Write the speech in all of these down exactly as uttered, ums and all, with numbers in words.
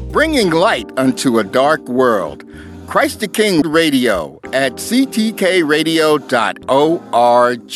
bringing light unto a dark world. Christ the King Radio at c t k radio dot org.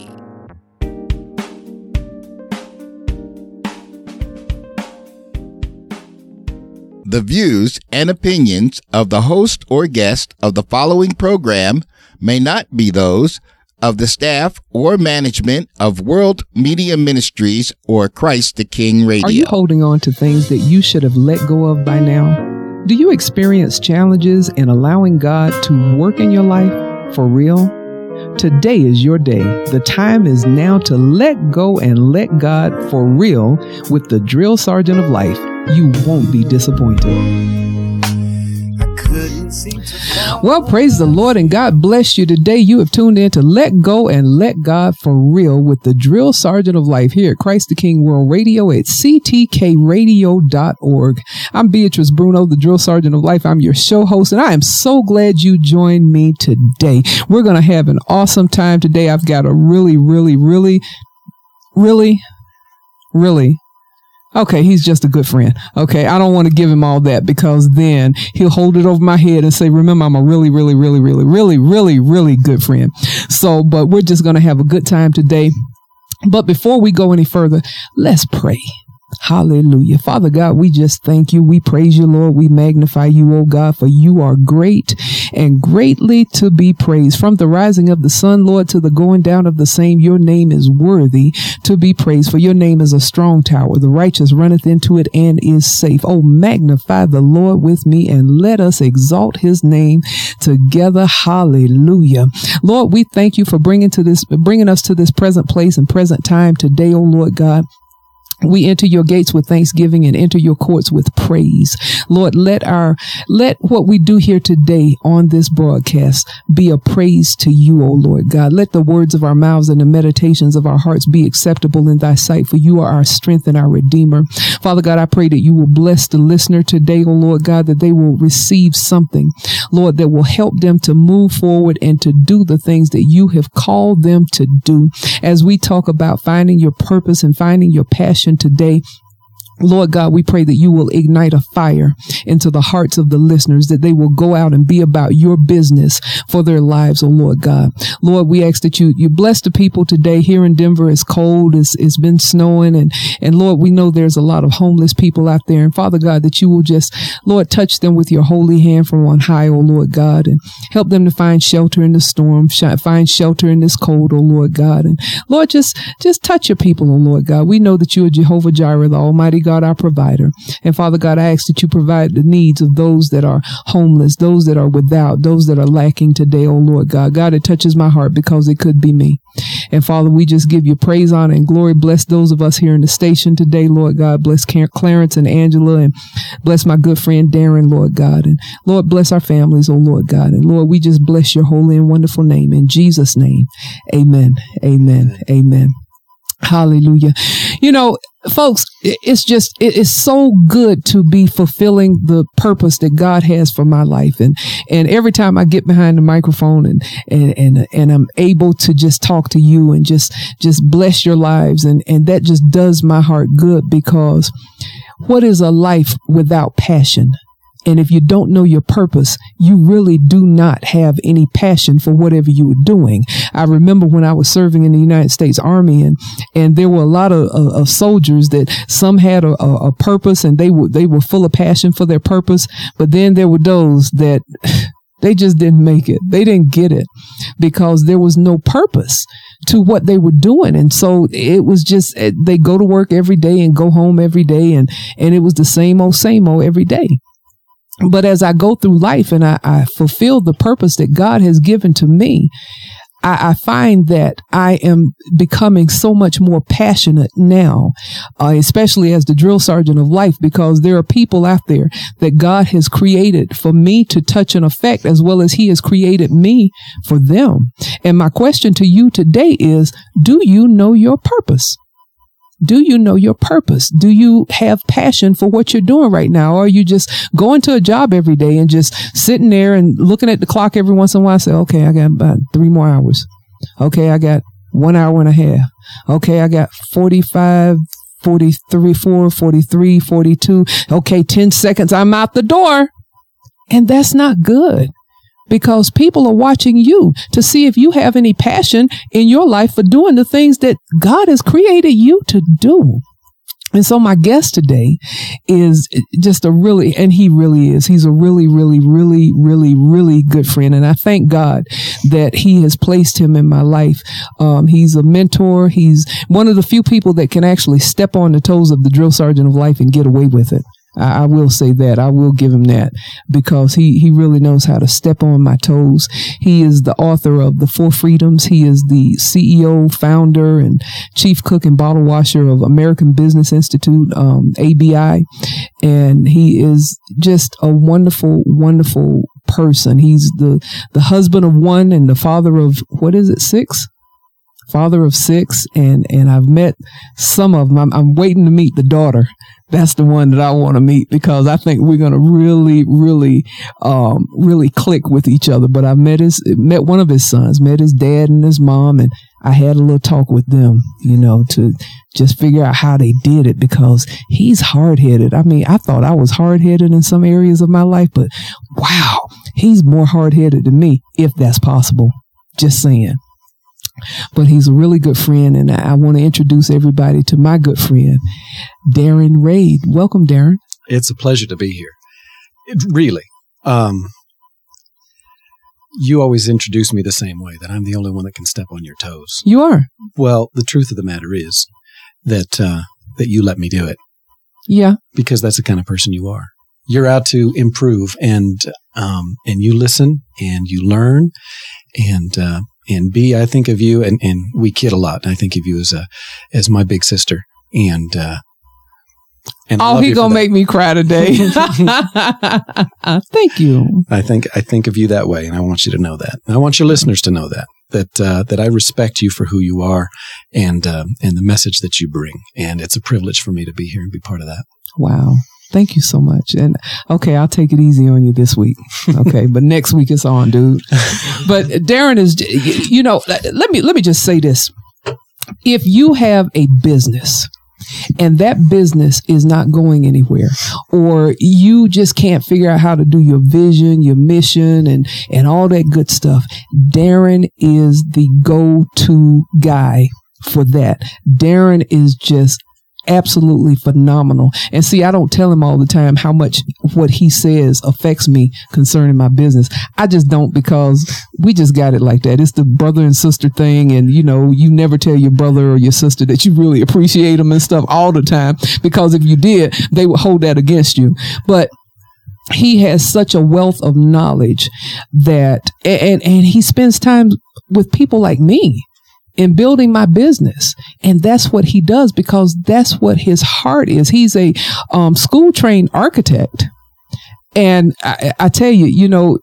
The views and opinions of the host or guest of the following program may not be those of the staff or management of World Media Ministries or Christ the King Radio. Are you holding on to things that you should have let go of by now? Do you experience challenges in allowing God to work in your life for real? Today is your day. The time is now to let go and let God for real with the drill sergeant of life. You won't be disappointed. Well, praise the Lord and God bless you. Today you have tuned in to Let Go and Let God for Real with the drill sergeant of life here at Christ the King World Radio at c t k radio dot org. I'm Beatrice Bruno, the drill sergeant of life. I'm your show host, and I am so glad you joined me today. We're going to have an awesome time today. I've got a really, really, really, really, really Okay, he's just a good friend. Okay, I don't want to give him all that because then he'll hold it over my head and say, remember, I'm a really, really, really, really, really, really, really good friend. So, but we're just going to have a good time today. But before we go any further, let's pray. Hallelujah. Father God, we just thank you. We praise you, Lord. We magnify you, oh God, for you are great and greatly to be praised. From the rising of the sun, Lord, to the going down of the same, your name is worthy to be praised. For your name is a strong tower. The righteous runneth into it and is safe. Oh, magnify the Lord with me and let us exalt his name together. Hallelujah. Lord, we thank you for bringing to this, bringing us to this present place and present time today, oh Lord God. We enter your gates with thanksgiving and enter your courts with praise. Lord, let our, let what we do here today on this broadcast be a praise to you, O Lord God. Let the words of our mouths and the meditations of our hearts be acceptable in thy sight, for you are our strength and our Redeemer. Father God, I pray that you will bless the listener today, O Lord God, that they will receive something, Lord, that will help them to move forward and to do the things that you have called them to do. As we talk about finding your purpose and finding your passion today, Lord God, we pray that you will ignite a fire into the hearts of the listeners, that they will go out and be about your business for their lives, oh Lord God. Lord, we ask that you you bless the people today. Here in Denver, it's cold, it's, it's been snowing, and, and Lord, we know there's a lot of homeless people out there. And Father God, that you will just, Lord, touch them with your holy hand from on high, oh Lord God, and help them to find shelter in the storm, sh- find shelter in this cold, oh Lord God. And Lord, just, just touch your people, oh Lord God. We know that you are Jehovah Jireh, the Almighty God, our provider. And Father God, I ask that you provide the needs of those that are homeless, those that are without, those that are lacking today, oh Lord God. God, it touches my heart because it could be me. And Father, we just give you praise, honor, and glory. Bless those of us here in the station today, Lord God. Bless Clarence and Angela, and bless my good friend Darren, Lord God. And Lord, bless our families, oh Lord God. And Lord, we just bless your holy and wonderful name. In Jesus' name, amen, amen, amen. Hallelujah. You know, folks, it's just, it's so good to be fulfilling the purpose that God has for my life. And, and every time I get behind the microphone and, and, and, and I'm able to just talk to you and just, just bless your lives. And, and that just does my heart good, because what is a life without passion? And if you don't know your purpose, you really do not have any passion for whatever you were doing. I remember when I was serving in the United States Army, and, and there were a lot of, of, of soldiers that some had a, a, a purpose, and they were, they were full of passion for their purpose. But then there were those that they just didn't make it. They didn't get it because there was no purpose to what they were doing. And so it was just, they go to work every day and go home every day. And, and it was the same old, same old every day. But as I go through life and I, I fulfill the purpose that God has given to me, I, I find that I am becoming so much more passionate now, uh, especially as the drill sergeant of life, because there are people out there that God has created for me to touch and affect, as well as he has created me for them. And my question to you today is, do you know your purpose? Do you know your purpose? Do you have passion for what you're doing right now? Or are you just going to a job every day and just sitting there and looking at the clock every once in a while and say, okay, I got about three more hours. Okay, I got one hour and a half. Okay, I got forty-five, forty-three, four, forty-three, forty-two. Okay, ten seconds, I'm out the door. And that's not good, because people are watching you to see if you have any passion in your life for doing the things that God has created you to do. And so my guest today is just a really, and he really is, he's a really, really, really, really, really good friend. And I thank God that he has placed him in my life. Um, he's a mentor. He's one of the few people that can actually step on the toes of the drill sergeant of life and get away with it. I, I will say that. I will give him that, because he, he really knows how to step on my toes. He is the author of The Four Freedoms. He is the C E O, founder, and chief cook and bottle washer of American Business Institute, um, A B I. And he is just a wonderful, wonderful person. He's the, the husband of one and the father of, what is it, six? Father of six. And, and I've met some of them. I'm, I'm waiting to meet the daughter. That's the one that I want to meet, because I think we're going to really, really, um, really click with each other. But I met his, met one of his sons, met his dad and his mom, and I had a little talk with them, you know, to just figure out how they did it, because he's hard-headed. I mean, I thought I was hard-headed in some areas of my life, but wow, he's more hard-headed than me, if that's possible. Just saying. But he's a really good friend, and I, I want to introduce everybody to my good friend, Darren Raid. Welcome, Darren. It's a pleasure to be here. It, really. Um, you always introduce me the same way, that I'm the only one that can step on your toes. You are. Well, the truth of the matter is that uh, that you let me do it. Yeah. Because that's the kind of person you are. You're out to improve, and um, and you listen, and you learn, and uh, and B, I think of you, and, and we kid a lot. And I think of you as a as my big sister, and uh, and oh, he gonna make me cry today. Thank you. I think I think of you that way, and I want you to know that. And I want your listeners to know that that uh, that I respect you for who you are, and um, and the message that you bring. And it's a privilege for me to be here and be part of that. Wow. Thank you so much. And okay, I'll take it easy on you this week. Okay. But next week it's on, dude. But Darren is, you know, let me, let me just say this. If you have a business and that business is not going anywhere, or you just can't figure out how to do your vision, your mission, and, and all that good stuff, Darren is the go-to guy for that. Darren is just absolutely phenomenal. And see, I don't tell him all the time how much what he says affects me concerning my business. I just don't, because we just got it like that. It's the brother and sister thing. And, you know, you never tell your brother or your sister that you really appreciate them and stuff all the time, because if you did, they would hold that against you. But he has such a wealth of knowledge that, and, and he spends time with people like me in building my business. And that's what he does, because that's what his heart is. He's a um, school trained architect. And I, I tell you, you know,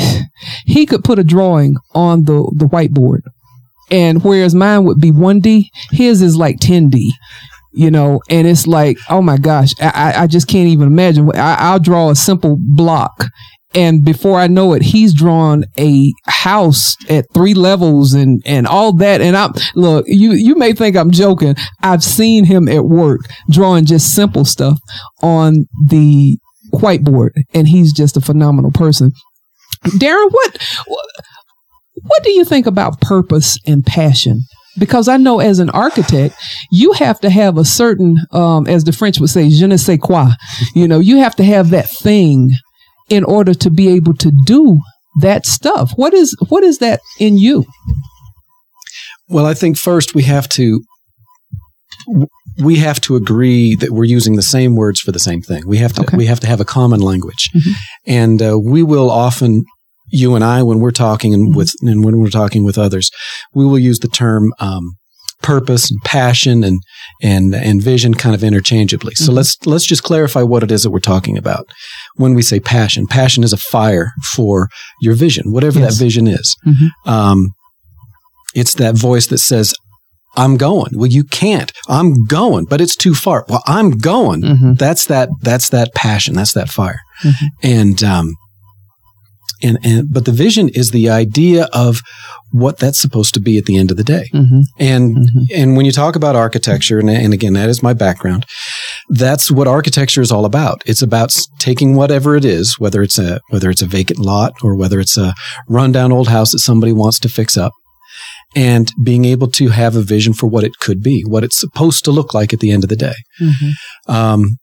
he could put a drawing on the, the whiteboard, and whereas mine would be one D, his is like ten D. You know, and it's like, oh my gosh, I, I just can't even imagine. I, I'll draw a simple block, and before I know it, he's drawn a house at three levels and, and all that. And I look, you, you may think I'm joking. I've seen him at work drawing just simple stuff on the whiteboard, and he's just a phenomenal person. Darren, what, what do you think about purpose and passion? Because I know as an architect, you have to have a certain, um, as the French would say, je ne sais quoi. You know, you have to have that thing in order to be able to do that stuff. What is, what is that in you? Well, I think first we have to, we have to agree that we're using the same words for the same thing. We have to, okay. we have to have a common language. Mm-hmm. And uh, we will often, you and I, when we're talking and with, and when we're talking with others, we will use the term, um, purpose and passion and, and, and vision kind of interchangeably. So mm-hmm. let's, let's just clarify what it is that we're talking about. When we say passion, passion is a fire for your vision, whatever yes. that vision is. Mm-hmm. Um, it's that voice that says, I'm going. Well, you can't. I'm going, but it's too far. Well, I'm going. Mm-hmm. That's that, that's that passion. That's that fire. Mm-hmm. And, um, And, and, but the vision is the idea of what that's supposed to be at the end of the day. Mm-hmm. And, mm-hmm. and when you talk about architecture, and, and again, that is my background, that's what architecture is all about. It's about taking whatever it is, whether it's a, whether it's a vacant lot or whether it's a rundown old house that somebody wants to fix up, and being able to have a vision for what it could be, what it's supposed to look like at the end of the day. Mm-hmm. Um,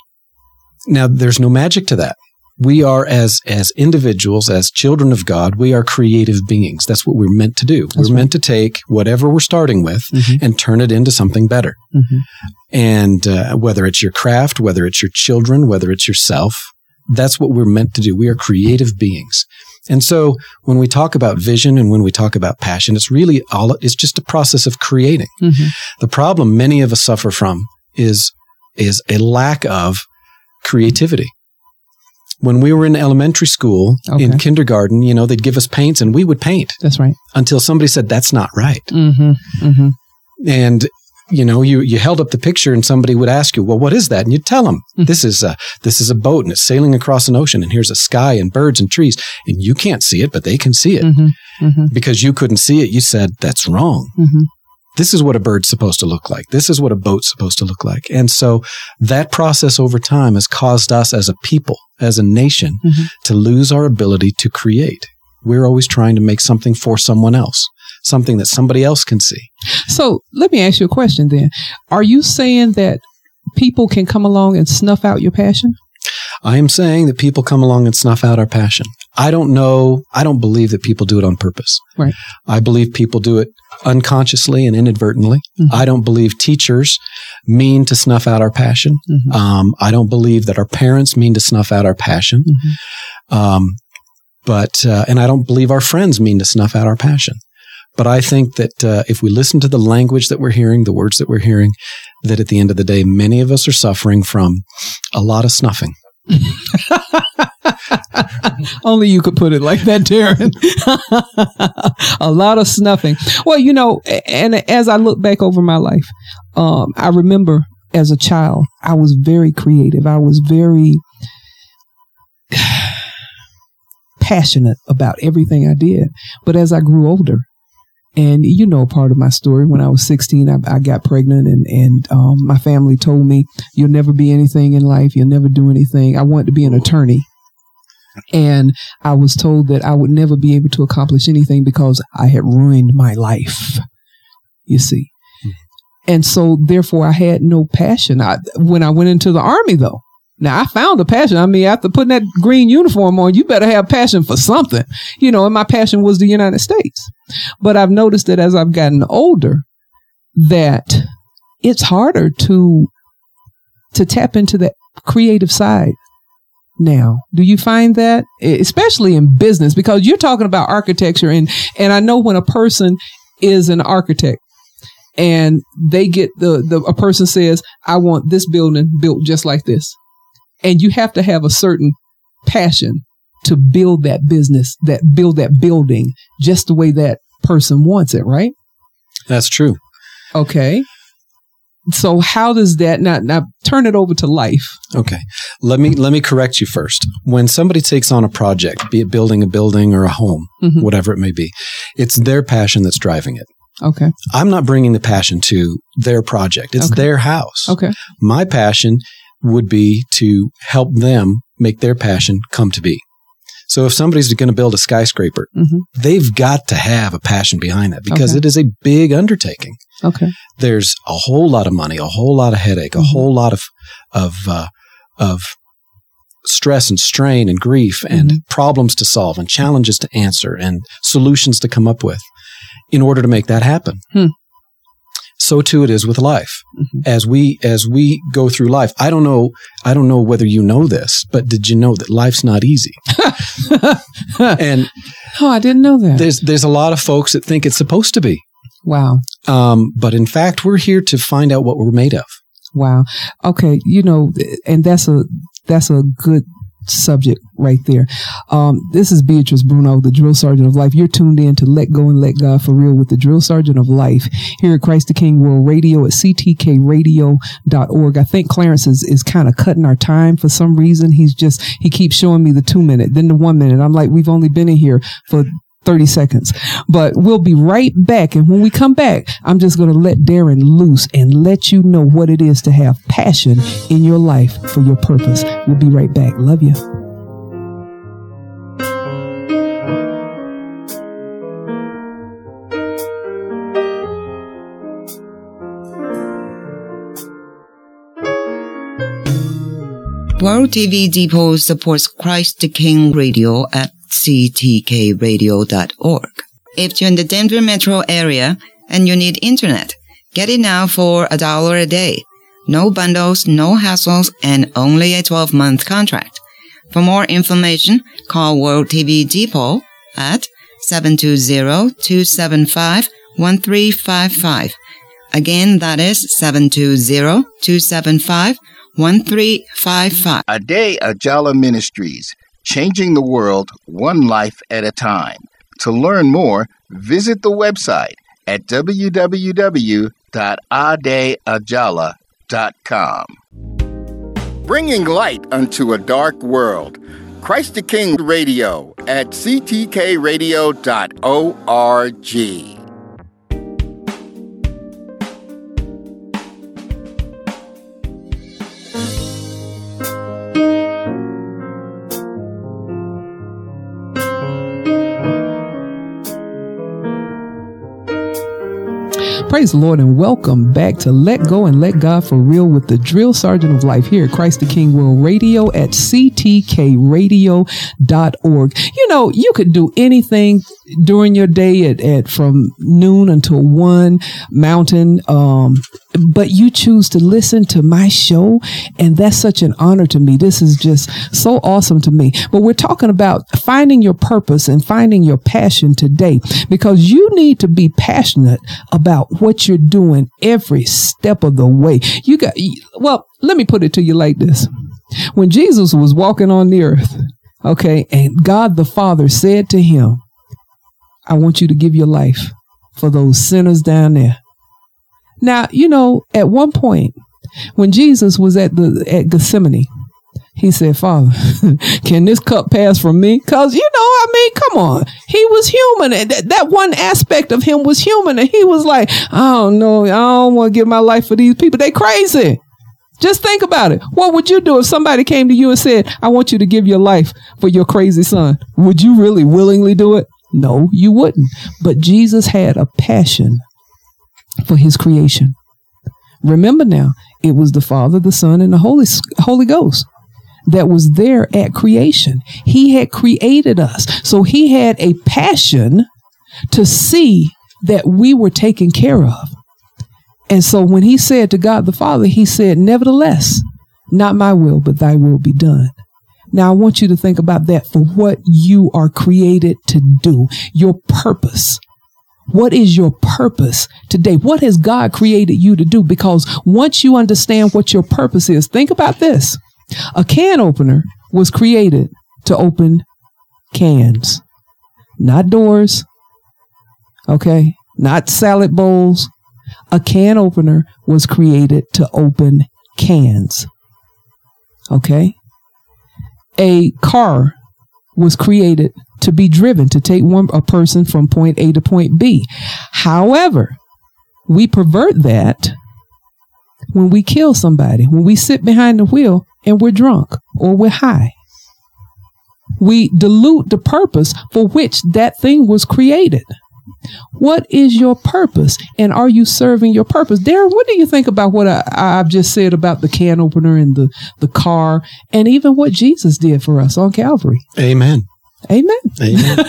now, there's no magic to that. We are, as as individuals, as children of God, we are creative beings. That's what we're meant to do. That's we're right. meant to take whatever we're starting with mm-hmm. and turn it into something better. Mm-hmm. And uh, whether it's your craft, whether it's your children, whether it's yourself, that's what we're meant to do. We are creative beings. And so when we talk about vision and when we talk about passion, it's really all, it's just a process of creating. Mm-hmm. The problem many of us suffer from is, is a lack of creativity. When we were in elementary school, okay. in kindergarten, you know, they'd give us paints and we would paint. That's right. Until somebody said, that's not right. Mm-hmm. Mm-hmm. And, you know, you, you held up the picture and somebody would ask you, well, what is that? And you'd tell them, mm-hmm. this is a, this is a boat and it's sailing across an ocean and here's a sky and birds and trees. And you can't see it, but they can see it. Mm-hmm. Mm-hmm. Because you couldn't see it, you said, that's wrong. Mm-hmm. This is what a bird's supposed to look like. This is what a boat's supposed to look like. And so that process over time has caused us as a people, as a nation, mm-hmm. to lose our ability to create. We're always trying to make something for someone else, something that somebody else can see. So let me ask you a question then. Are you saying that people can come along and snuff out your passion? I am saying that people come along and snuff out our passion. I don't know. I don't believe that people do it on purpose. Right. I believe people do it unconsciously and inadvertently. Mm-hmm. I don't believe teachers mean to snuff out our passion. Mm-hmm. Um, I don't believe that our parents mean to snuff out our passion. Mm-hmm. Um, but, uh, and I don't believe our friends mean to snuff out our passion. But I think that uh, if we listen to the language that we're hearing, the words that we're hearing, that at the end of the day, many of us are suffering from a lot of snuffing. Only you could put it like that, Darren. A lot of snuffing. Well, you know, and as I look back over my life, um, I remember as a child, I was very creative. I was very passionate about everything I did. But as I grew older, and you know part of my story, when I was sixteen, I, I got pregnant and, and um, my family told me, you'll never be anything in life. You'll never do anything. I wanted to be an attorney. And I was told that I would never be able to accomplish anything because I had ruined my life, you see. And so therefore I had no passion. I, when I went into the Army though, now I found a passion. I mean, after putting that green uniform on, you better have passion for something, you know, and my passion was the United States. But I've noticed that as I've gotten older, that it's harder to, to tap into that creative side now. Do you find that, especially in business, because you're talking about architecture, and, and I know when a person is an architect and they get the, the, a person says, I want this building built just like this. And you have to have a certain passion to build that business, that build that building just the way that person wants it, right? That's true. Okay. So how does that now, now turn it over to life? Okay. Let me, let me correct you first. When somebody takes on a project, be it building a building or a home, mm-hmm. whatever it may be, it's their passion that's driving it. Okay. I'm not bringing the passion to their project. It's okay. their house. Okay. My passion would be to help them make their passion come to be. So if somebody's going to build a skyscraper, mm-hmm. they've got to have a passion behind that because okay. it is a big undertaking. Okay. There's a whole lot of money, a whole lot of headache, mm-hmm. a whole lot of of uh, of stress and strain and grief and mm-hmm. problems to solve and challenges to answer and solutions to come up with in order to make that happen. Hmm. So too it is with life. Mm-hmm. As we as we go through life, I don't know I don't know whether you know this, but did you know that life's not easy? And oh, I didn't know that. There's there's a lot of folks that think it's supposed to be. Wow. Um, but in fact, we're here to find out what we're made of. Wow. Okay, you know, and that's a that's a good subject right there. Um, this is Beatrice Bruno, the Drill Sergeant of Life. You're tuned in to Let Go and Let God for Real with the Drill Sergeant of Life here at Christ the King World Radio at C T K radio dot org. I think Clarence is, is kind of cutting our time for some reason. He's just, he keeps showing me the two minute, then the one minute. I'm like, we've only been in here for thirty seconds, but we'll be right back. And when we come back, I'm just going to let Darren loose and let you know what it is to have passion in your life for your purpose. We'll be right back. Love you. World T V Depot supports Christ the King Radio at C T K radio dot org. If you're in the Denver metro area and you need internet, get it now for a dollar a day. No bundles, no hassles, and only a twelve-month contract. For more information, call World T V Depot at seven two zero, two seven five, one three five five. Again, that is seven two zero, two seven five, one three five five. Ade Ajala Ministries, changing the world one life at a time. To learn more, visit the website at w w w dot ade ajala dot com. Bringing light unto a dark world. Christ the King Radio at c t k radio dot org. Praise the Lord and welcome back to Let Go and Let God for Real with the Drill Sergeant of Life here at Christ the King World Radio at c t k radio dot org. You know, you could do anything during your day at, at from noon until one mountain, um, but you choose to listen to my show, and that's such an honor to me. This is just so awesome to me. But we're talking about finding your purpose and finding your passion today, because you need to be passionate about what you're doing every step of the way. You got, well, let me put it to you like this. When Jesus was walking on the earth, okay, and God the Father said to him, I want you to give your life for those sinners down there. Now, you know, at one point when Jesus was at the, at Gethsemane, he said, Father, can this cup pass from me? Cause you know, I mean, come on. He was human. And that, that one aspect of him was human. And he was like, I don't know. I don't want to give my life for these people. They crazy. Just think about it. What would you do if somebody came to you and said, I want you to give your life for your crazy son? Would you really willingly do it? No, you wouldn't. But Jesus had a passion for his creation. Remember now, it was the Father, the Son, and the Holy, Holy Ghost that was there at creation. He had created us. So he had a passion to see that we were taken care of. And so when he said to God the Father, he said, nevertheless, not my will, but thy will be done. Now, I want you to think about that for what you are created to do, your purpose. What is your purpose today? What has God created you to do? Because once you understand what your purpose is, think about this. A can opener was created to open cans, not doors, okay, not salad bowls. A can opener was created to open cans, okay? A car was created to be driven, to take one a person from point A to point B. However, we pervert that when we kill somebody, when we sit behind the wheel and we're drunk or we're high. We dilute the purpose for which that thing was created. What is your purpose, and are you serving your purpose? Darren, what do you think about what I, I've just said about the can opener and the, the car, and even what Jesus did for us on Calvary? Amen. Amen. Amen.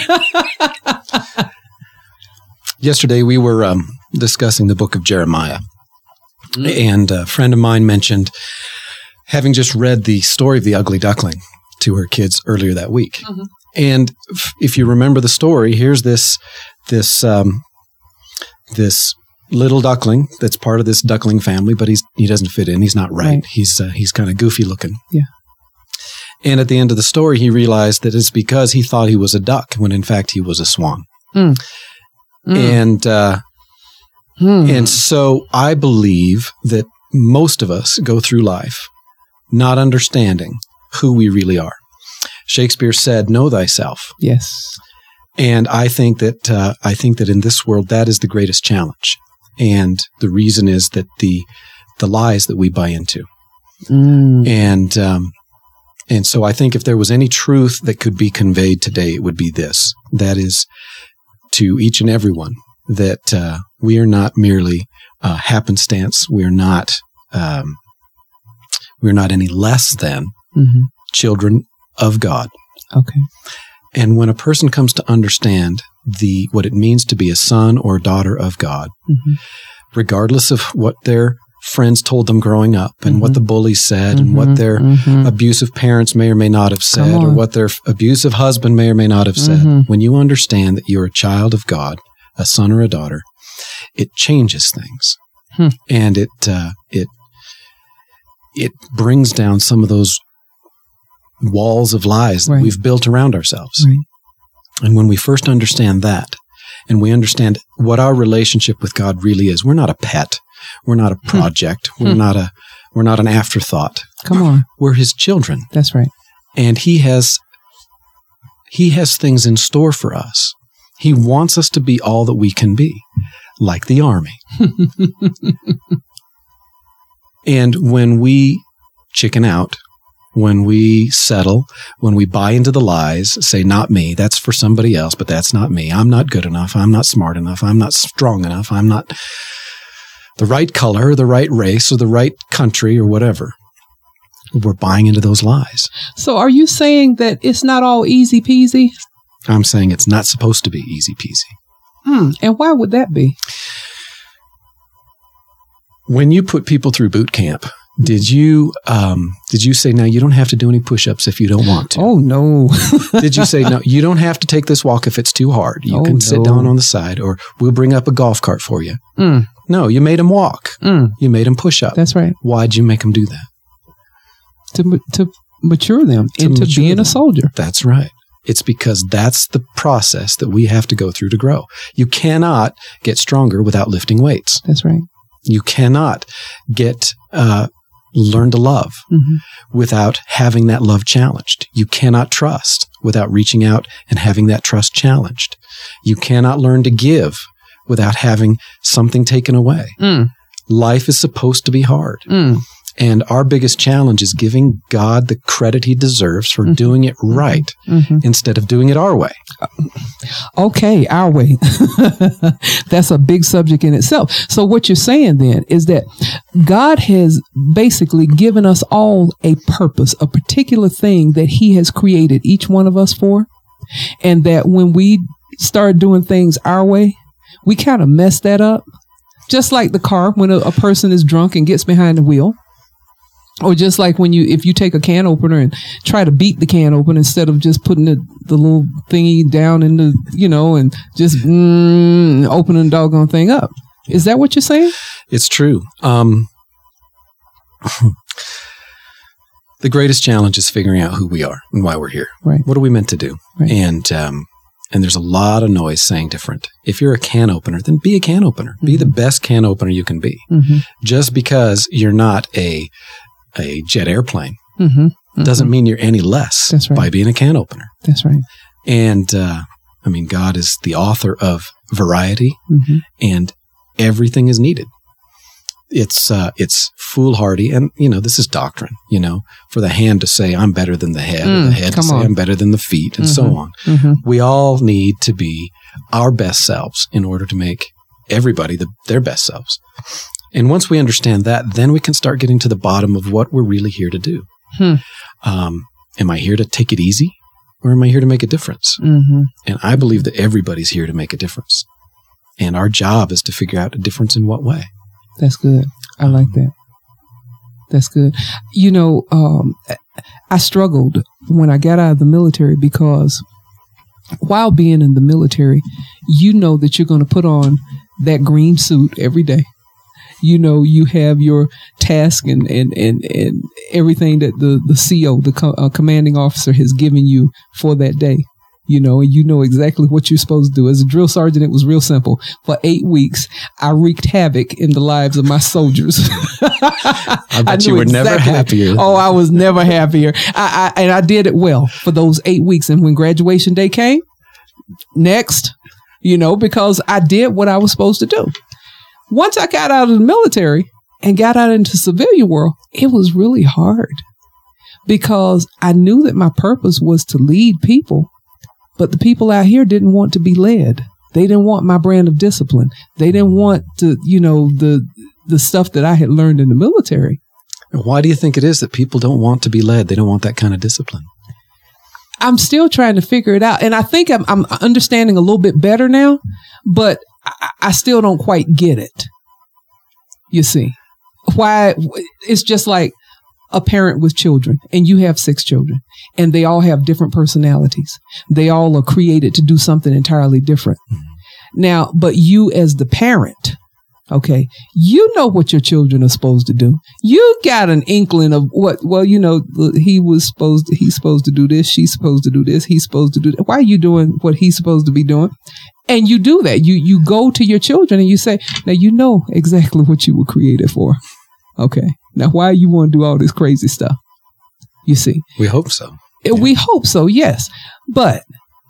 Yesterday, we were um, discussing the book of Jeremiah, mm-hmm. and a friend of mine mentioned having just read the story of the ugly duckling to her kids earlier that week. Mm-hmm. And f- if you remember the story, here's this this um, this little duckling that's part of this duckling family, but he's he doesn't fit in. He's not right. right. He's uh, he's kind of goofy looking. Yeah. And at the end of the story, he realized that it's because he thought he was a duck when in fact he was a swan. Mm. Mm. And, uh, mm. and so I believe that most of us go through life not understanding who we really are. Shakespeare said, "Know thyself." Yes. And I think that, uh, I think that in this world, that is the greatest challenge. And the reason is that the, the lies that we buy into. Mm. And, um, and so I think if there was any truth that could be conveyed today, it would be this. That is to each and everyone that, uh, we are not merely, uh, happenstance. We are not, um, we're not any less than mm-hmm. children of God. Okay. And when a person comes to understand the what it means to be a son or a daughter of God, mm-hmm. regardless of what their friends told them growing up and mm-hmm. what the bullies said mm-hmm. and what their mm-hmm. abusive parents may or may not have said or what their abusive husband may or may not have said, mm-hmm. when you understand that you're a child of God, a son or a daughter, it changes things. Hmm. And it uh, it it brings down some of those walls of lies that right. we've built around ourselves. Right. And when we first understand that, and we understand what our relationship with God really is, we're not a pet. We're not a project. Hmm. We're hmm. not a we're not an afterthought. Come on. We're his children. That's right. And he has he has things in store for us. He wants us to be all that we can be, like the army. And when we chicken out, when we settle, when we buy into the lies, say, not me, that's for somebody else, but that's not me. I'm not good enough. I'm not smart enough. I'm not strong enough. I'm not the right color, or the right race, or the right country, or whatever. We're buying into those lies. So are you saying that it's not all easy peasy? I'm saying it's not supposed to be easy peasy. Hmm. And why would that be? When you put people through boot camp, Did you um, did you say, now you don't have to do any push-ups if you don't want to? Oh, no. Did you say, no, you don't have to take this walk if it's too hard. You oh, can no. sit down on the side, or we'll bring up a golf cart for you. Mm. No, you made them walk. Mm. You made them push up. That's right. Why'd you make them do that? To to mature them to into mature being them. a soldier. That's right. It's because that's the process that we have to go through to grow. You cannot get stronger without lifting weights. That's right. You cannot get uh, learn to love mm-hmm. without having that love challenged. You cannot trust without reaching out and having that trust challenged. You cannot learn to give without having something taken away. Mm. Life is supposed to be hard. Mm. And our biggest challenge is giving God the credit he deserves for mm-hmm. doing it right mm-hmm. instead of doing it our way. Okay, our way. That's a big subject in itself. So what you're saying then is that God has basically given us all a purpose, a particular thing that he has created each one of us for. And that when we start doing things our way, we kind of mess that up. Just like the car, when a, a person is drunk and gets behind the wheel. Or just like when you, if you take a can opener and try to beat the can open instead of just putting the, the little thingy down in the, you know, and just mm, opening the doggone thing up. Is that what you're saying? It's true. Um, the greatest challenge is figuring out who we are and why we're here. Right. What are we meant to do? Right. And, um, and there's a lot of noise saying different. If you're a can opener, then be a can opener. Mm-hmm. Be the best can opener you can be. Mm-hmm. Just because you're not a a jet airplane mm-hmm. Mm-hmm. doesn't mean you're any less That's right. by being a can opener. That's right. And, uh, I mean, God is the author of variety mm-hmm. and everything is needed. It's, uh, it's foolhardy. And, you know, this is doctrine, you know, for the hand to say, I'm better than the head, mm, or the head to say, on. I'm better than the feet, and mm-hmm. so on. Mm-hmm. We all need to be our best selves in order to make everybody the, their best selves. And once we understand that, then we can start getting to the bottom of what we're really here to do. Hmm. Um, am I here to take it easy, or am I here to make a difference? Mm-hmm. And I believe that everybody's here to make a difference. And our job is to figure out a difference in what way. That's good. I like that. That's good. You know, um, I struggled when I got out of the military because while being in the military, you know that you're going to put on that green suit every day. You know, you have your task and, and, and, and everything that the, the C O, the co- uh, commanding officer has given you for that day. You know, and you know exactly what you're supposed to do. As a drill sergeant, it was real simple. For eight weeks, I wreaked havoc in the lives of my soldiers. I bet I you were exactly. never happier. Oh, I was never happier. I, I, and I did it well for those eight weeks. And when graduation day came, next, you know, because I did what I was supposed to do. Once I got out of the military and got out into the civilian world, it was really hard because I knew that my purpose was to lead people. But the people out here didn't want to be led. They didn't want my brand of discipline. They didn't want to, you know, the the stuff that I had learned in the military. Why do you think it is that people don't want to be led? They don't want that kind of discipline. I'm still trying to figure it out. And I think I'm, I'm understanding a little bit better now, but I, I still don't quite get it. You see, why it's just like a parent with children, and you have six children, and they all have different personalities. They all are created to do something entirely different. Mm-hmm. Now, but you as the parent, okay, you know what your children are supposed to do. You got an inkling of what, well, you know, he was supposed to, he's supposed to do this. She's supposed to do this. He's supposed to do that. Why are you doing what he's supposed to be doing? And you do that. You, you go to your children and you say, now, you know exactly what you were created for. Okay. Now, why you want to do all this crazy stuff? You see, we hope so. Yeah. We hope so. Yes. But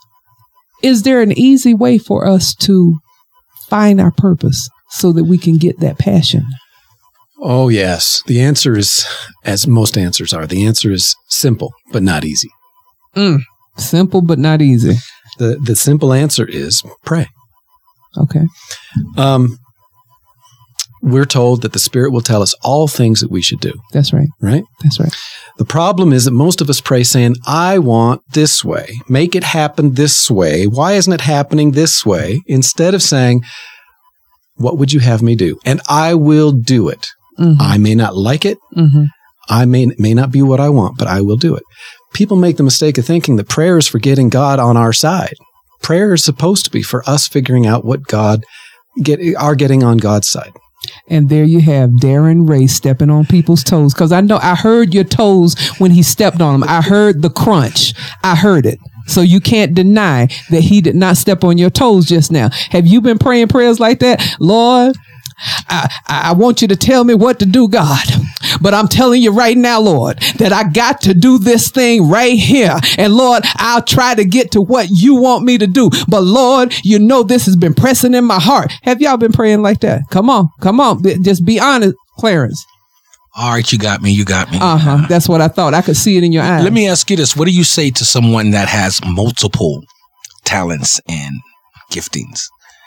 is there an easy way for us to find our purpose so that we can get that passion? Oh, yes. The answer is, as most answers are, the answer is simple, but not easy. Mm, simple, but not easy. The, the simple answer is pray. Okay. Um, We're told that the Spirit will tell us all things that we should do. That's right. Right? That's right. The problem is that most of us pray saying, I want this way. Make it happen this way. Why isn't it happening this way? Instead of saying, what would you have me do? And I will do it. Mm-hmm. I may not like it. Mm-hmm. I may, may not be what I want, but I will do it. People make the mistake of thinking that prayer is for getting God on our side. Prayer is supposed to be for us figuring out what God get, are getting on God's side. And there you have Darren Ray stepping on people's toes. Because I know I heard your toes when he stepped on them. I heard the crunch. I heard it. So you can't deny that he did not step on your toes just now. Have you been praying prayers like that? Lord, I, I want you to tell me what to do, God. But I'm telling you right now, Lord, that I got to do this thing right here. And Lord, I'll try to get to what you want me to do. But Lord, you know, this has been pressing in my heart. Have y'all been praying like that? Come on, come on. Just be honest, Clarence. All right, you got me. You got me. Uh-huh. That's what I thought. I could see it in your eyes. Let me ask you this. What do you say to someone that has multiple talents and giftings?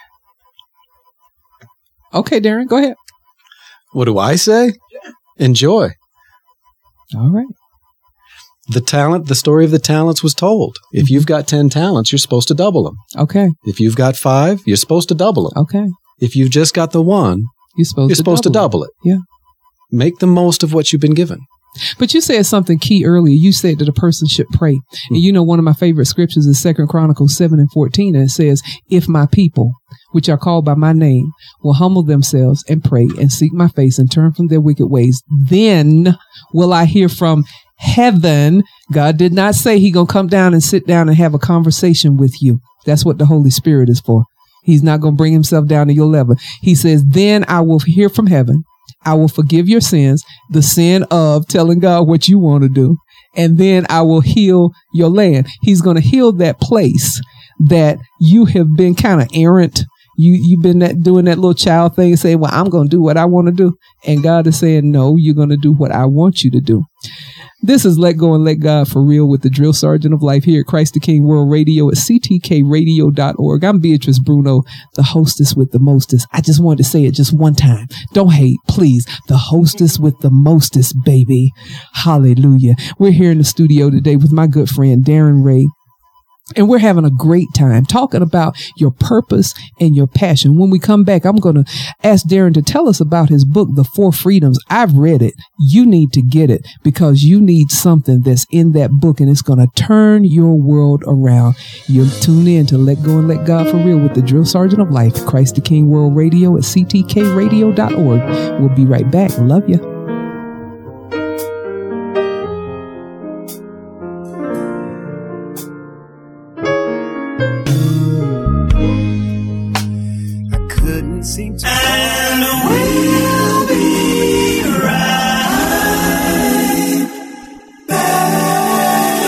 Okay, Darren, go ahead. What do I say? Enjoy. All right. The talent, the story of the talents was told. If you've got ten talents, you're supposed to double them. Okay. If you've got five, you're supposed to double them. Okay. If you've just got the one, you're supposed, you're to, supposed double to double it. it. Yeah. Make the most of what you've been given. But you said something key earlier. You said that a person should pray. Mm-hmm. And you know, one of my favorite scriptures is Second Chronicles seven and fourteen. And it says, if my people, which are called by my name, will humble themselves and pray and seek my face and turn from their wicked ways, then will I hear from heaven. God did not say he gonna come down and sit down and have a conversation with you. That's what the Holy Spirit is for. He's not gonna bring himself down to your level. He says, then I will hear from heaven. I will forgive your sins, the sin of telling God what you want to do, and then I will heal your land. He's going to heal that place that you have been kind of errant. You, you've been that, doing that little child thing and saying, well, I'm going to do what I want to do. And God is saying, no, you're going to do what I want you to do. This is Let Go and Let God for Real with the Drill Sergeant of Life here at Christ the King World Radio at C T K radio dot org. I'm Beatrice Bruno, the hostess with the mostest. I just wanted to say it just one time. Don't hate, please. The hostess with the mostest, baby. Hallelujah. We're here in the studio today with my good friend, Darren Ray. And we're having a great time talking about your purpose and your passion. When we come back, I'm going to ask Darren to tell us about his book, The Four Freedoms. I've read it. You need to get it because you need something that's in that book and it's going to turn your world around. You'll tune in to Let Go and Let God for Real with the Drill Sergeant of Life, Christ the King World Radio at C T K radio dot org. We'll be right back. Love you. seem to and we'll be right back.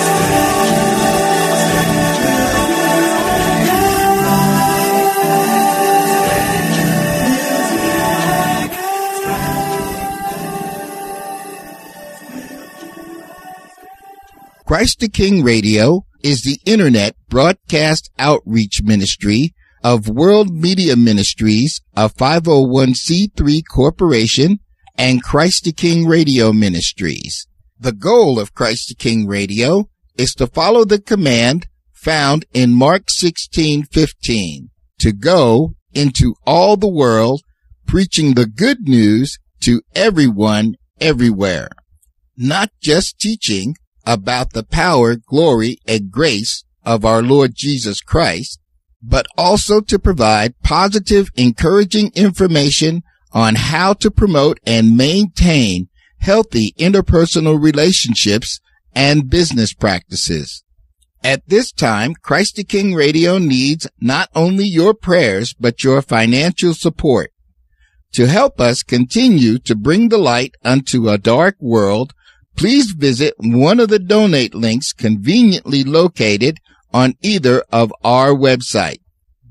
Christ the King Radio is the internet broadcast outreach ministry of World Media Ministries, a five oh one c three corporation, and Christ the King Radio Ministries. The goal of Christ the King Radio is to follow the command found in Mark sixteen fifteen, to go into all the world, preaching the good news to everyone, everywhere. Not just teaching about the power, glory, and grace of our Lord Jesus Christ, but also to provide positive, encouraging information on how to promote and maintain healthy interpersonal relationships and business practices. At this time, Christ the King Radio needs not only your prayers, but your financial support. To help us continue to bring the light unto a dark world, please visit one of the donate links conveniently located on either of our websites,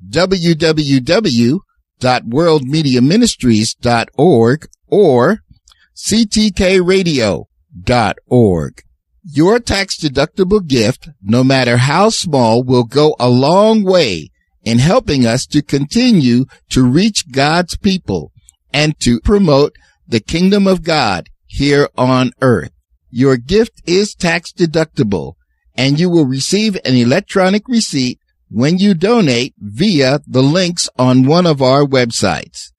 w w w dot world media ministries dot org or c t k radio dot org. Your tax-deductible gift, no matter how small, will go a long way in helping us to continue to reach God's people and to promote the kingdom of God here on earth. Your gift is tax-deductible, and you will receive an electronic receipt when you donate via the links on one of our websites,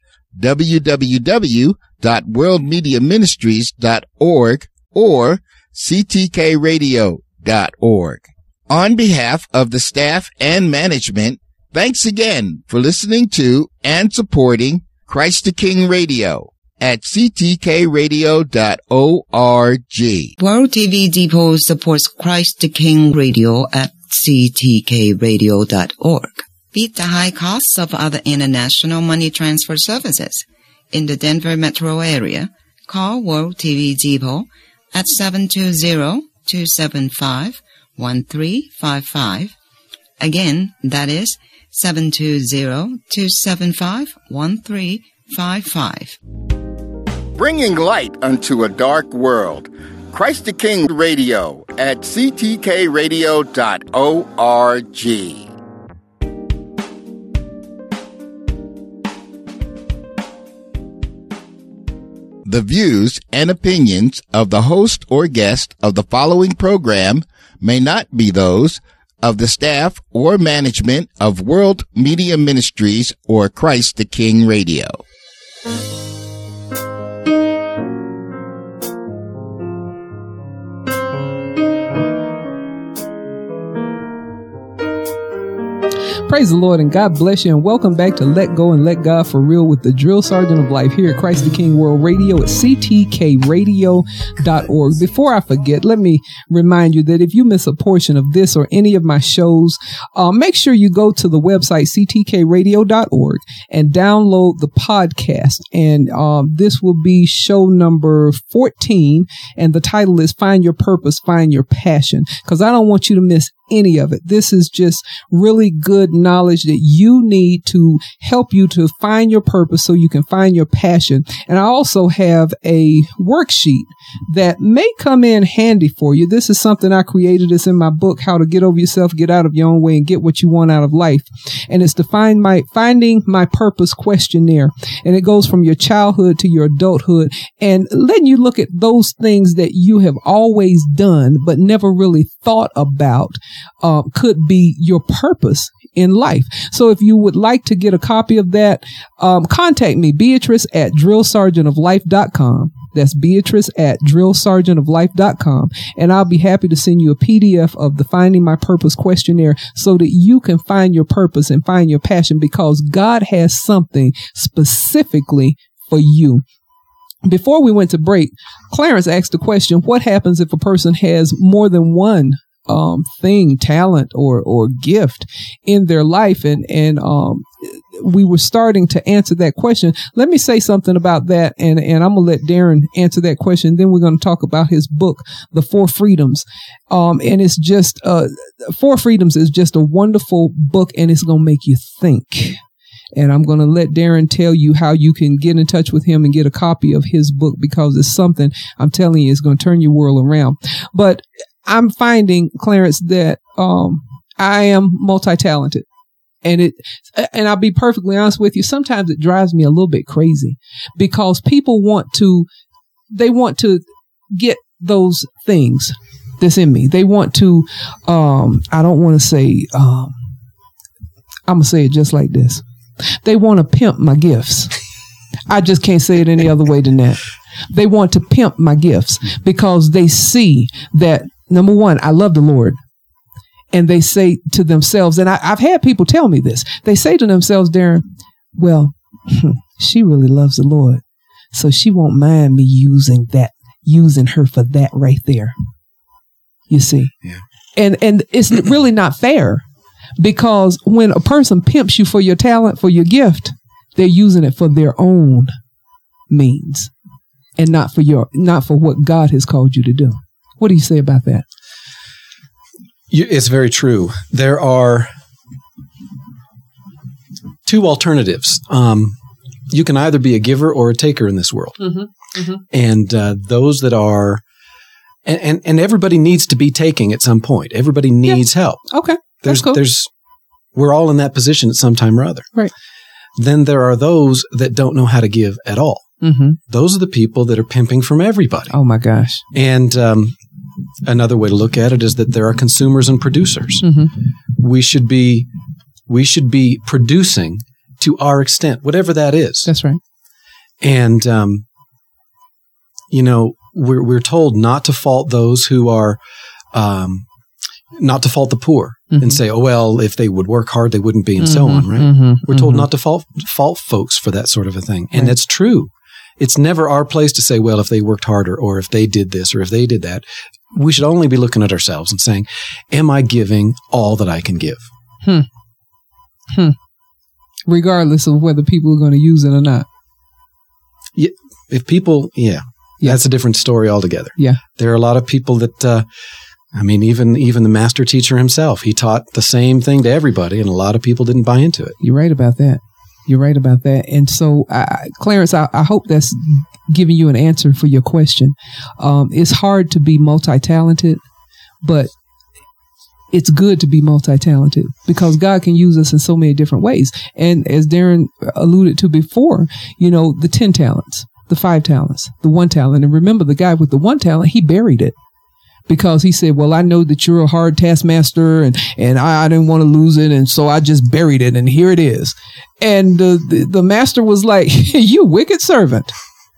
w w w dot world media ministries dot org or c t k radio dot org. On behalf of the staff and management, thanks again for listening to and supporting Christ the King Radio at c t k radio dot org. World T V Depot supports Christ the King Radio at c t k radio dot org. Beat the high costs of other international money transfer services. In the Denver metro area, call World T V Depot at seven two zero, two seven five, one three five five. Again, that is seven two zero, two seven five, one three five five. Bringing light unto a dark world. Christ the King Radio at c t k radio dot org. The views and opinions of the host or guest of the following program may not be those of the staff or management of World Media Ministries or Christ the King Radio. Praise the Lord and God bless you, and welcome back to Let Go and Let God for Real with the Drill Sergeant of Life here at Christ the King World Radio at c t k radio dot org. Before I forget, let me remind you that if you miss a portion of this or any of my shows, uh, make sure you go to the website c t k radio dot org and download the podcast. And um, this will be show number fourteen, and the title is Find Your Purpose, Find Your Passion, because I don't want you to miss any of it. This is just really good knowledge that you need to help you to find your purpose so you can find your passion. And I also have a worksheet that may come in handy for you. This is something I created. It's in my book, How to Get Over Yourself, Get Out of Your Own Way, and Get What You Want Out of Life. And it's to find my Finding My Purpose questionnaire. And it goes from your childhood to your adulthood and letting you look at those things that you have always done but never really thought about uh, could be your purpose in life. So if you would like to get a copy of that, um, contact me, Beatrice at drill sergeant of life dot com. That's Beatrice at drill sergeant of life dot com. And I'll be happy to send you a P D F of the Finding My Purpose questionnaire so that you can find your purpose and find your passion, because God has something specifically for you. Before we went to break, Clarence asked the question, what happens if a person has more than one um, thing, talent, or or gift in their life? And, and um, we were starting to answer that question. Let me say something about that, and, and I'm going to let Darren answer that question. Then we're going to talk about his book, The Four Freedoms. Um, and it's just, uh, Four Freedoms is just a wonderful book, and it's going to make you think. And I'm going to let Darren tell you how you can get in touch with him and get a copy of his book, because it's something, I'm telling you, is going to turn your world around. But I'm finding, Clarence, that um, I am multi-talented. And it, and I'll be perfectly honest with you, sometimes it drives me a little bit crazy, because people want to, they want to get those things that's in me. They want to, um, I don't want to say, um, I'm going to say it just like this. They want to pimp my gifts. I just can't say it any other way than that. They want to pimp my gifts because they see that, number one, I love the Lord. And they say to themselves, and I, I've had people tell me this, they say to themselves, Darren, well, she really loves the Lord, so she won't mind me using that, using her for that right there. You see? Yeah. And, and it's really not fair, because when a person pimps you for your talent, for your gift, they're using it for their own means and not for your, not for what God has called you to do. What do you say about that? It's very true. There are two alternatives. Um, you can either be a giver or a taker in this world. Mm-hmm, mm-hmm. And uh, those that are, and, and, and everybody needs to be taking at some point. Everybody needs yeah. help. Okay. There's, That's cool. there's, we're all in that position at some time or other. Right. Then there are those that don't know how to give at all. Mm-hmm. Those are the people that are pimping from everybody. Oh my gosh. And, um, another way to look at it is that there are consumers and producers. Mm-hmm. We should be, we should be producing to our extent, whatever that is. That's right. And, um, you know, we're, we're told not to fault those who are, um, not to fault the poor mm-hmm. and say, oh, well, if they would work hard, they wouldn't be, and mm-hmm. so on, right? Mm-hmm. We're told mm-hmm. not to fault, fault folks for that sort of a thing. And right. that's true. It's never our place to say, well, if they worked harder or if they did this or if they did that. We should only be looking at ourselves and saying, am I giving all that I can give? Hmm. Hmm. Regardless of whether people are going to use it or not. Yeah. If people, yeah, yeah. That's a different story altogether. Yeah. There are a lot of people that, uh, I mean, even, even the master teacher himself, he taught the same thing to everybody, and a lot of people didn't buy into it. You're right about that. You're right about that. And so, I, Clarence, I, I hope that's giving you an answer for your question. Um, it's hard to be multi-talented, but it's good to be multi-talented because God can use us in so many different ways. And as Darren alluded to before, you know, the ten talents, the five talents, the one talent. And remember, the guy with the one talent, he buried it. Because he said, well, I know that you're a hard taskmaster and, and I, I didn't want to lose it. And so I just buried it. And here it is. And uh, the, the master was like, you wicked servant.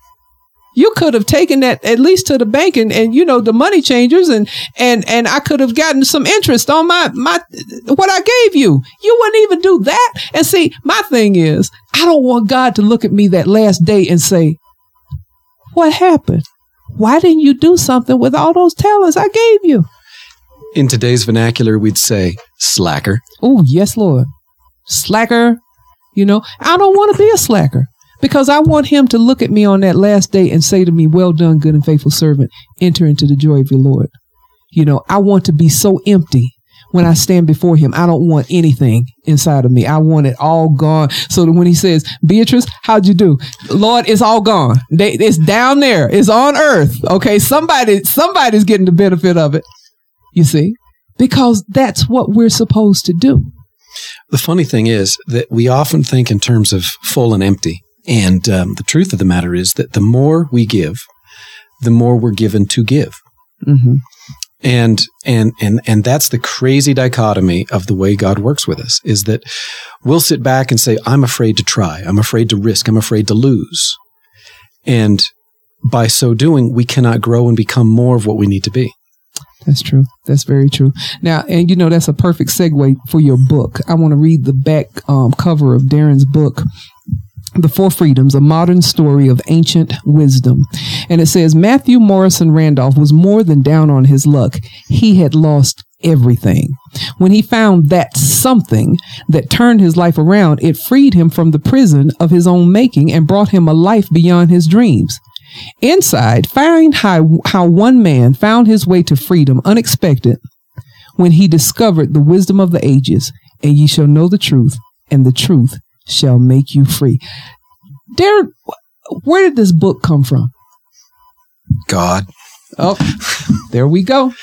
You could have taken that at least to the bank and, and you know, the money changers and, and, and I could have gotten some interest on my, my, what I gave you. You wouldn't even do that. And see, my thing is, I don't want God to look at me that last day and say, what happened? Why didn't you do something with all those talents I gave you? In today's vernacular, we'd say slacker. Oh, yes, Lord. Slacker. You know, I don't want to be a slacker because I want him to look at me on that last day and say to me, well done, good and faithful servant. Enter into the joy of your Lord. You know, I want to be so empty when I stand before him. I don't want anything inside of me. I want it all gone. So that when he says, Beatrice, how'd you do? Lord, it's all gone. They, it's down there. It's on earth. Okay. Somebody, somebody's getting the benefit of it. You see, because that's what we're supposed to do. The funny thing is that we often think in terms of full and empty. And um, the truth of the matter is that the more we give, the more we're given to give. Mm-hmm. And, and, and, and that's the crazy dichotomy of the way God works with us, is that we'll sit back and say, I'm afraid to try. I'm afraid to risk. I'm afraid to lose. And by so doing, we cannot grow and become more of what we need to be. That's true. That's very true. Now, and you know, that's a perfect segue for your book. I want to read the back um, cover of Darren's book, The Four Freedoms, a modern story of ancient wisdom. And it says, Matthew Morrison Randolph was more than down on his luck. He had lost everything. When he found that something that turned his life around. It freed him from the prison of his own making and brought him a life beyond his dreams. Inside, find how, how one man found his way to freedom unexpected when he discovered the wisdom of the ages, and ye shall know the truth, and the truth shall make you free. Darren, where did this book come from? God. Oh, there we go.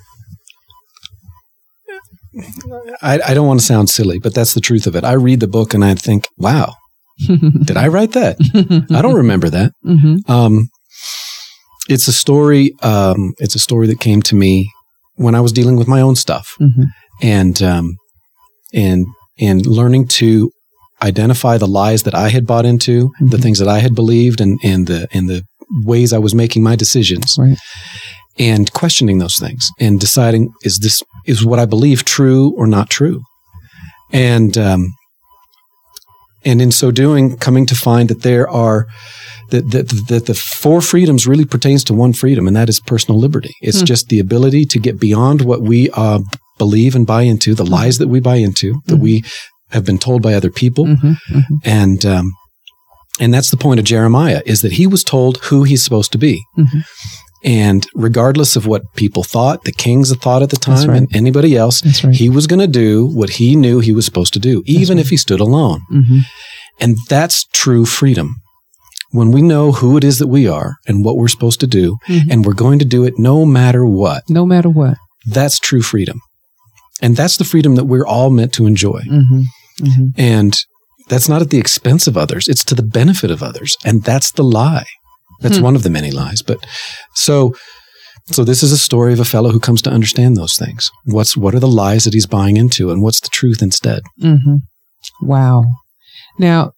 I, I don't want to sound silly, but that's the truth of it. I read the book and I think, wow, did I write that? I don't remember that. Mm-hmm. Um, it's a story. Um, it's a story that came to me when I was dealing with my own stuff, mm-hmm. and um, and and learning to identify the lies that I had bought into, mm-hmm. the things that I had believed, and and the and the ways I was making my decisions, right. and questioning those things and deciding, is this is what I believe true or not true, and um, and in so doing, coming to find that there are that that that the four freedoms really pertains to one freedom, and that is personal liberty. It's hmm. just the ability to get beyond what we uh, believe and buy into, the lies that we buy into, mm-hmm. that we have been told by other people, mm-hmm. Mm-hmm. and um, and that's the point of Jeremiah, is that he was told who he's supposed to be. Mm-hmm. And regardless of what people thought, the kings thought at the time, right. and anybody else, right. he was going to do what he knew he was supposed to do, even right. if he stood alone. Mm-hmm. And that's true freedom. When we know who it is that we are and what we're supposed to do, mm-hmm. and we're going to do it no matter what. No matter what. That's true freedom. And that's the freedom that we're all meant to enjoy. Mm-hmm. Mm-hmm. And that's not at the expense of others. It's to the benefit of others. And that's the lie. That's hmm. one of the many lies. But so, so this is a story of a fellow who comes to understand those things. What's, what are the lies that he's buying into, and what's the truth instead? Mm-hmm. Wow. Now,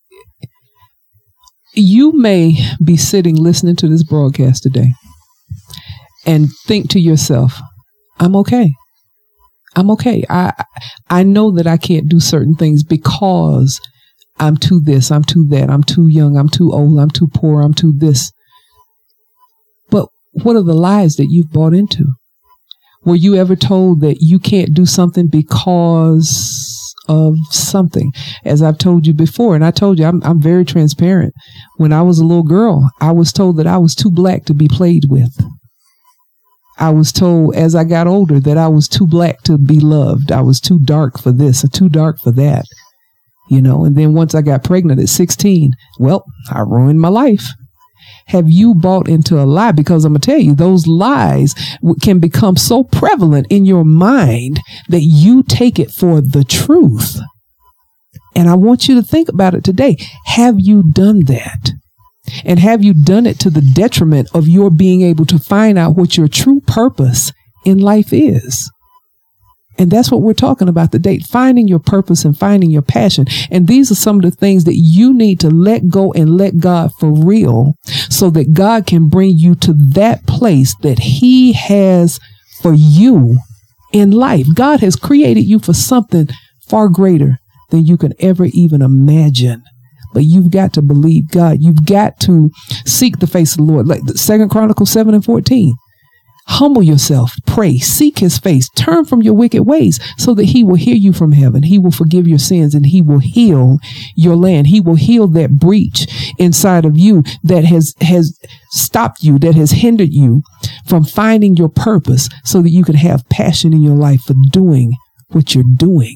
you may be sitting listening to this broadcast today and think to yourself, I'm okay. I'm okay. I, I know that I can't do certain things because I'm too this, I'm too that, I'm too young, I'm too old, I'm too poor, I'm too this. But what are the lies that you've bought into? Were you ever told that you can't do something because of something? As I've told you before, and I told you, I'm, I'm very transparent. When I was a little girl, I was told that I was too black to be played with. I was told as I got older that I was too black to be loved. I was too dark for this or too dark for that. You know, and then once I got pregnant at sixteen, well, I ruined my life. Have you bought into a lie? Because I'm going to tell you, those lies w- can become so prevalent in your mind that you take it for the truth. And I want you to think about it today. Have you done that? And have you done it to the detriment of your being able to find out what your true purpose in life is? And that's what we're talking about today, finding your purpose and finding your passion. And these are some of the things that you need to let go and let God for real, so that God can bring you to that place that he has for you in life. God has created you for something far greater than you can ever even imagine. But you've got to believe God. You've got to seek the face of the Lord. Like the Second Chronicles seven and fourteen. Humble yourself, pray, seek his face, turn from your wicked ways, so that he will hear you from heaven. He will forgive your sins, and he will heal your land. He will heal that breach inside of you that has, has stopped you, that has hindered you from finding your purpose, so that you can have passion in your life for doing what you're doing.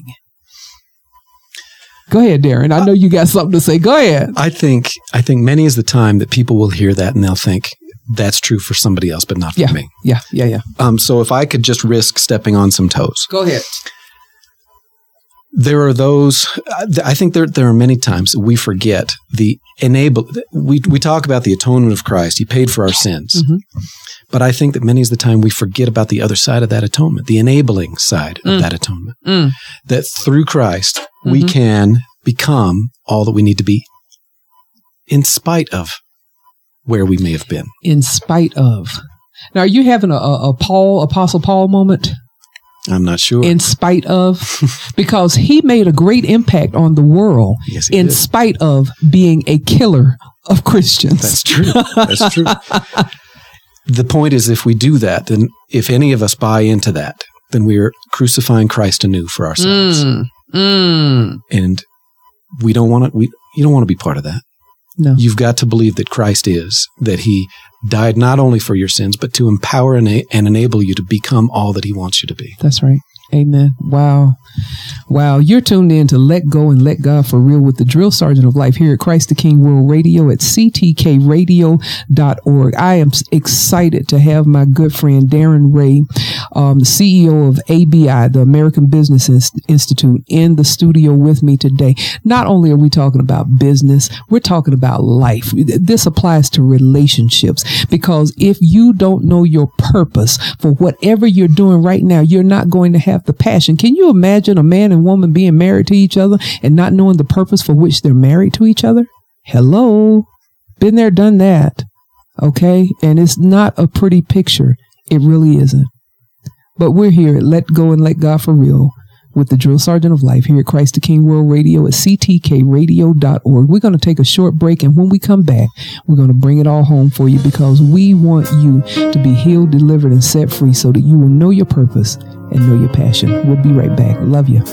Go ahead, Darren. I know you got something to say. Go ahead. I think, I think many is the time that people will hear that and they'll think, that's true for somebody else, but not for yeah, me. Yeah, yeah, yeah. Um, so if I could just risk stepping on some toes. Go ahead. There are those, I think there there are many times that we forget the enable, we, we talk about the atonement of Christ. He paid for our sins. Mm-hmm. But I think that many is the time we forget about the other side of that atonement, the enabling side mm. of that atonement. Mm. That through Christ, mm-hmm. we can become all that we need to be in spite of where we may have been. In spite of. Now, are you having a, a, a Paul, Apostle Paul moment? I'm not sure. In spite of? Because he made a great impact on the world yes, he in did. spite of being a killer of Christians. That's true. That's true. The point is, if we do that, then if any of us buy into that, then we are crucifying Christ anew for ourselves. Mm, Mm. And we don't want to, we, you don't want to be part of that. No. You've got to believe that Christ is, that he died not only for your sins, but to empower and, and enable you to become all that he wants you to be. That's right. Amen. Wow. Wow. You're tuned in to Let Go and Let God for Real with the Drill Sergeant of Life here at Christ the King World Radio at c t k radio dot org. I am excited to have my good friend Darren Ray, um, the C E O of A B I, the American Business Institute, in the studio with me today. Not only are we talking about business, we're talking about life. This applies to relationships, because if you don't know your purpose for whatever you're doing right now, you're not going to have the passion. Can you imagine a man and woman being married to each other and not knowing the purpose for which they're married to each other? Hello. Been there, done that. Okay. And it's not a pretty picture. It really isn't. But we're here at Let Go and Let God for Real with the Drill Sergeant of Life here at Christ the King World Radio at c t k radio dot org. We're going to take a short break, and when we come back, we're going to bring it all home for you, because we want you to be healed, delivered, and set free so that you will know your purpose and know your passion. We'll be right back. Love you.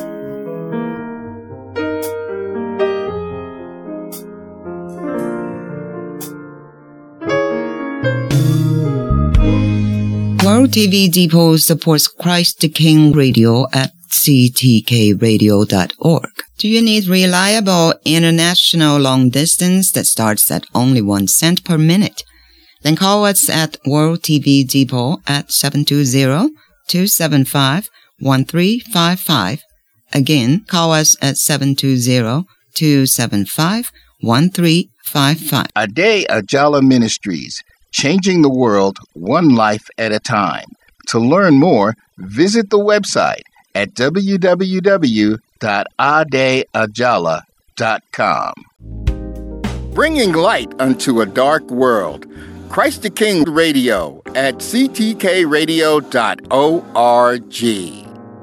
World T V Depot supports Christ the King Radio at c t k radio dot org. Do you need reliable international long distance that starts at only one cent per minute? Then call us at World T V Depot at seven two zero, two seven five, one three five five. Again, call us at seven two zero, two seven five, one three five five. Ade Ajala Ministries, changing the world one life at a time. To learn more, visit the website at w w w dot ade ajala dot com. Bringing light unto a dark world. Christ the King Radio at c t k radio dot org.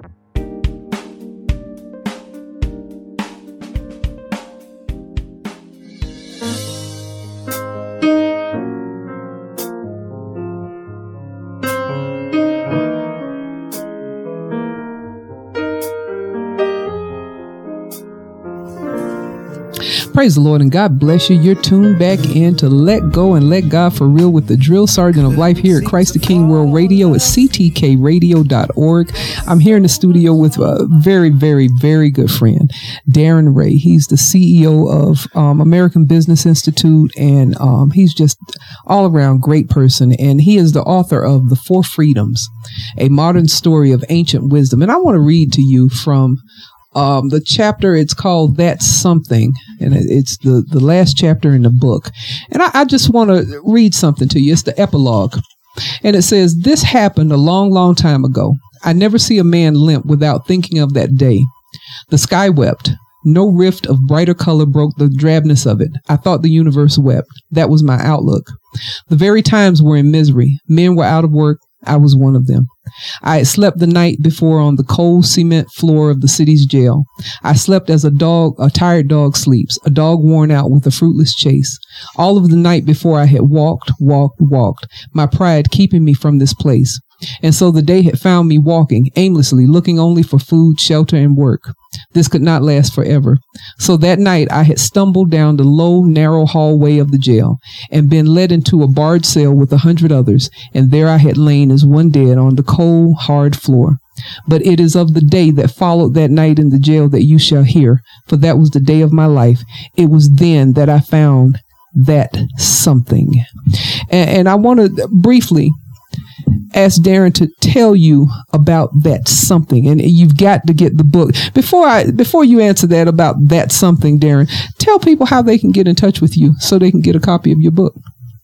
Praise the Lord and God bless you. You're tuned back in to Let Go and Let God for Real with the Drill Sergeant of Life here at Christ the King World Radio at c t k radio dot org. I'm here in the studio with a very, very, very good friend, Darren Ray. He's the C E O of um, American Business Institute, and um, he's just all around great person. And he is the author of The Four Freedoms, a modern story of ancient wisdom. And I want to read to you from Um, the chapter. It's called That's Something, and it's the, the last chapter in the book. And I, I just want to read something to you. It's the epilogue. And it says, "This happened a long, long time ago. I never see a man limp without thinking of that day. The sky wept. No rift of brighter color broke the drabness of it. I thought the universe wept. That was my outlook. The very times were in misery. Men were out of work. I was one of them. I had slept the night before on the cold cement floor of the city's jail. I slept as a dog, a tired dog sleeps, a dog worn out with a fruitless chase. All of the night before I had walked, walked, walked, my pride keeping me from this place. And so the day had found me walking aimlessly, looking only for food, shelter, and work. This could not last forever. So that night I had stumbled down the low, narrow hallway of the jail and been led into a barred cell with a hundred others, and there I had lain as one dead on the cold, hard floor. But it is of the day that followed that night in the jail that you shall hear, for that was the day of my life. It was then that I found that something." And, and I want to briefly ask Darren to tell you about that something, and you've got to get the book. Before I, before you answer that about that something, Darren, tell people how they can get in touch with you so they can get a copy of your book.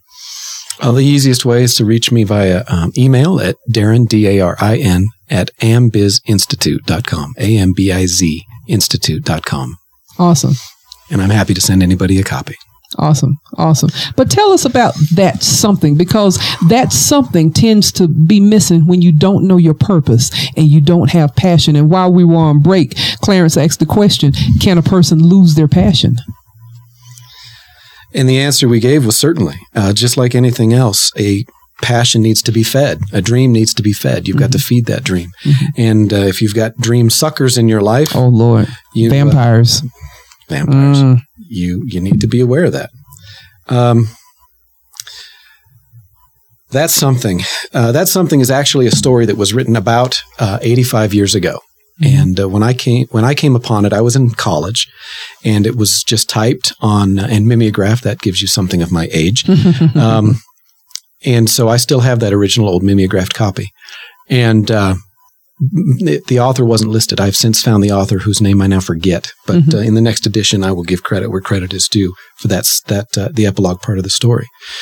Well, the easiest way is to reach me via um, email at Darren, D A R I N, at ambizinstitute dot com, A M B I Z institute dot com. Awesome. And I'm happy to send anybody a copy. Awesome. Awesome. But tell us about that something, because that something tends to be missing when you don't know your purpose and you don't have passion. And while we were on break, Clarence asked the question, can a person lose their passion? And the answer we gave was certainly, uh, just like anything else, a passion needs to be fed. A dream needs to be fed. You've mm-hmm. got to feed that dream. Mm-hmm. And uh, if you've got dream suckers in your life, oh Lord, you, vampires, uh, vampires, mm. you you need to be aware of that. Um, that's something. Uh, that something is actually a story that was written about uh, eighty-five years ago. Mm-hmm. And uh, when I came when I came upon it, I was in college, and it was just typed on uh, and mimeographed. That gives you something of my age. um, And so I still have that original old mimeographed copy. And uh, the, the author wasn't listed. I've since found the author whose name I now forget. But mm-hmm. uh, in the next edition, I will give credit where credit is due for that, that uh, the epilogue part of the story.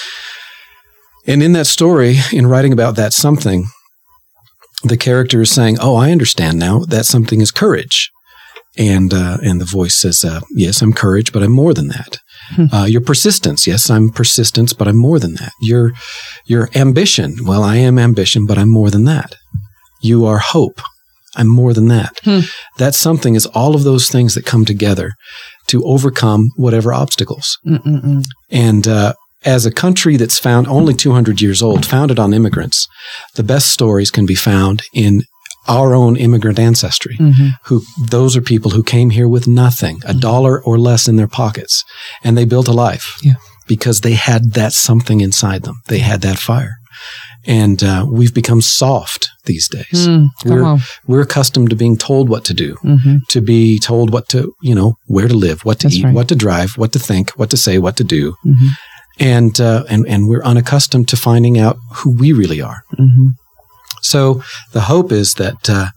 And in that story, in writing about that something, the character is saying, oh, I understand now. That something is courage. And uh, and the voice says, uh, yes, I'm courage, but I'm more than that. Hmm. Uh, your persistence. Yes, I'm persistence, but I'm more than that. Your, your ambition. Well, I am ambition, but I'm more than that. You are hope. I'm more than that. Hmm. That something is all of those things that come together to overcome whatever obstacles. Mm-mm-mm. And uh, as a country that's found only two hundred years old, founded on immigrants, the best stories can be found in our own immigrant ancestry, mm-hmm. who those are people who came here with nothing, a mm-hmm. dollar or less in their pockets, and they built a life yeah. because they had that something inside them. They had that fire. And uh, we've become soft these days. Mm, we're on. we're accustomed to being told what to do, mm-hmm. to be told what to, you know, where to live, what to That's eat, right. what to drive, what to think, what to say, what to do. Mm-hmm. And, uh, and, and we're unaccustomed to finding out who we really are. Mm-hmm. So the hope is that uh,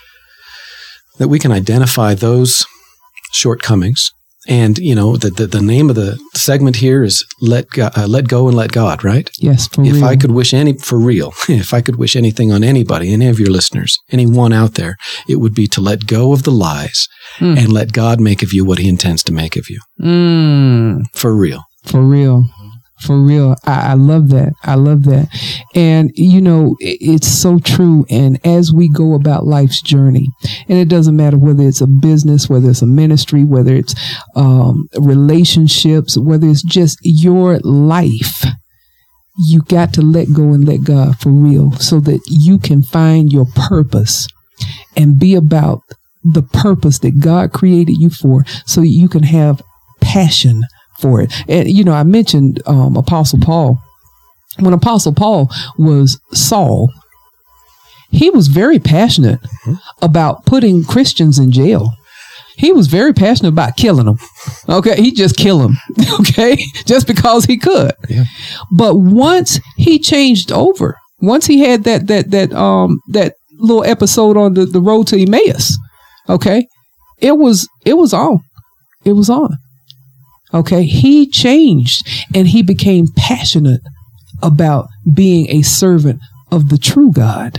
that we can identify those shortcomings, and you know the, the the name of the segment here is let go, uh, let go and let God, right? Yes, for if real. I could wish any for real, if I could wish anything on anybody, any of your listeners, anyone out there, it would be to let go of the lies mm. and let God make of you what He intends to make of you. Mm. For real. For real. For real. I, I love that. I love that. And, you know, it, it's so true. And as we go about life's journey, and it doesn't matter whether it's a business, whether it's a ministry, whether it's um, relationships, whether it's just your life, you got to let go and let God for real so that you can find your purpose and be about the purpose that God created you for, so you can have passion for it. And, you know, I mentioned um, Apostle Paul. When Apostle Paul was Saul, he was very passionate mm-hmm. about putting Christians in jail. He was very passionate about killing them. Okay. He just kill them. Okay. Just because he could. Yeah. But once he changed over, once he had that, that, that, um, that little episode on the, the road to Emmaus, okay, it was, it was on. It was on. Okay, he changed and he became passionate about being a servant of the true God.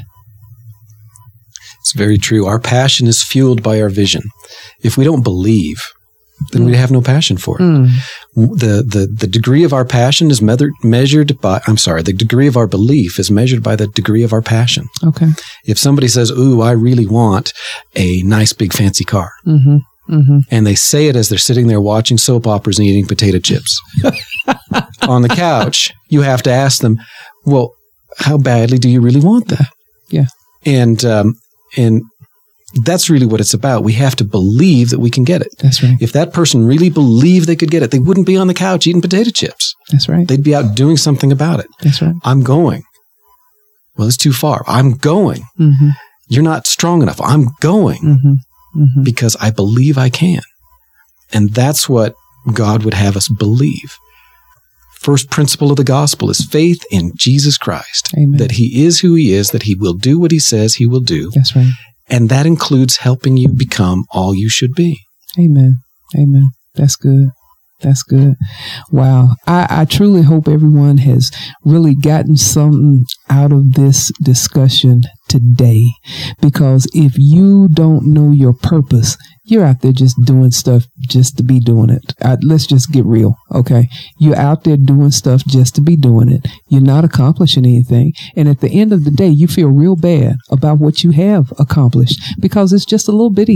It's very true. Our passion is fueled by our vision. If we don't believe, then mm. we have no passion for it. Mm. The, the, the degree of our passion is measured, measured by, I'm sorry, the degree of our belief is measured by the degree of our passion. Okay. If somebody says, ooh, I really want a nice big fancy car. Mm-hmm. Mm-hmm. And they say it as they're sitting there watching soap operas and eating potato chips. On the couch, you have to ask them, well, how badly do you really want that? Yeah. And, um, and that's really what it's about. We have to believe that we can get it. That's right. If that person really believed they could get it, they wouldn't be on the couch eating potato chips. That's right. They'd be out doing something about it. That's right. I'm going. Well, it's too far. I'm going. Mm-hmm. You're not strong enough. I'm going. Mm-hmm. Mm-hmm. Because I believe I can. And that's what God would have us believe. First principle of the gospel is faith in Jesus Christ. Amen. That He is who He is, that He will do what He says He will do. That's right. And that includes helping you become all you should be. Amen. Amen. That's good. That's good. Wow. I, I truly hope everyone has really gotten something out of this discussion today, because if you don't know your purpose, you're out there just doing stuff just to be doing it. I, let's just get real. Okay. You're out there doing stuff just to be doing it. You're not accomplishing anything. And at the end of the day, you feel real bad about what you have accomplished because it's just a little bitty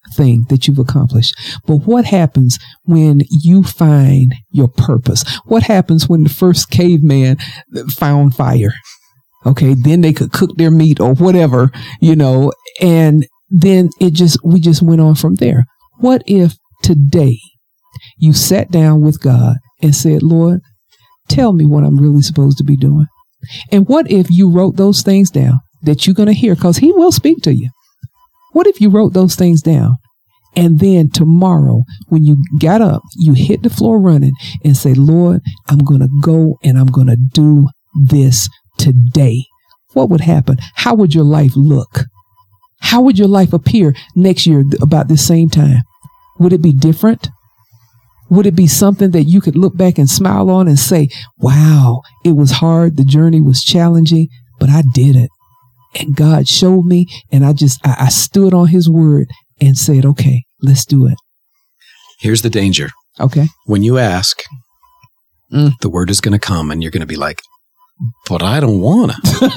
thing that you've accomplished. But what happens when you find your purpose? What happens when the first caveman found fire? Okay, then they could cook their meat or whatever, you know, and then it just, we just went on from there. What if today you sat down with God and said, Lord, tell me what I'm really supposed to be doing? And what if you wrote those things down that you're going to hear? Because he will speak to you. What if you wrote those things down? And then tomorrow, when you got up, you hit the floor running and say, Lord, I'm going to go and I'm going to do this today. What would happen? How would your life look? How would your life appear next year about this same time? Would it be different? Would it be something that you could look back and smile on and say, wow, it was hard. The journey was challenging, but I did it. And God showed me, and I just, I, I stood on his word and said, okay, let's do it. Here's the danger. Okay. When you ask, Mm. the word is going to come and you're going to be like, but I don't want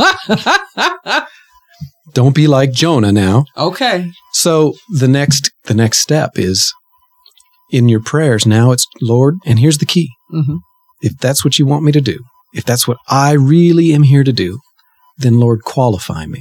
to. Don't be like Jonah now. Okay. So the next, the next step is in your prayers. Now it's, Lord, and here's the key. Mm-hmm. If that's what you want me to do, if that's what I really am here to do, then Lord, qualify me.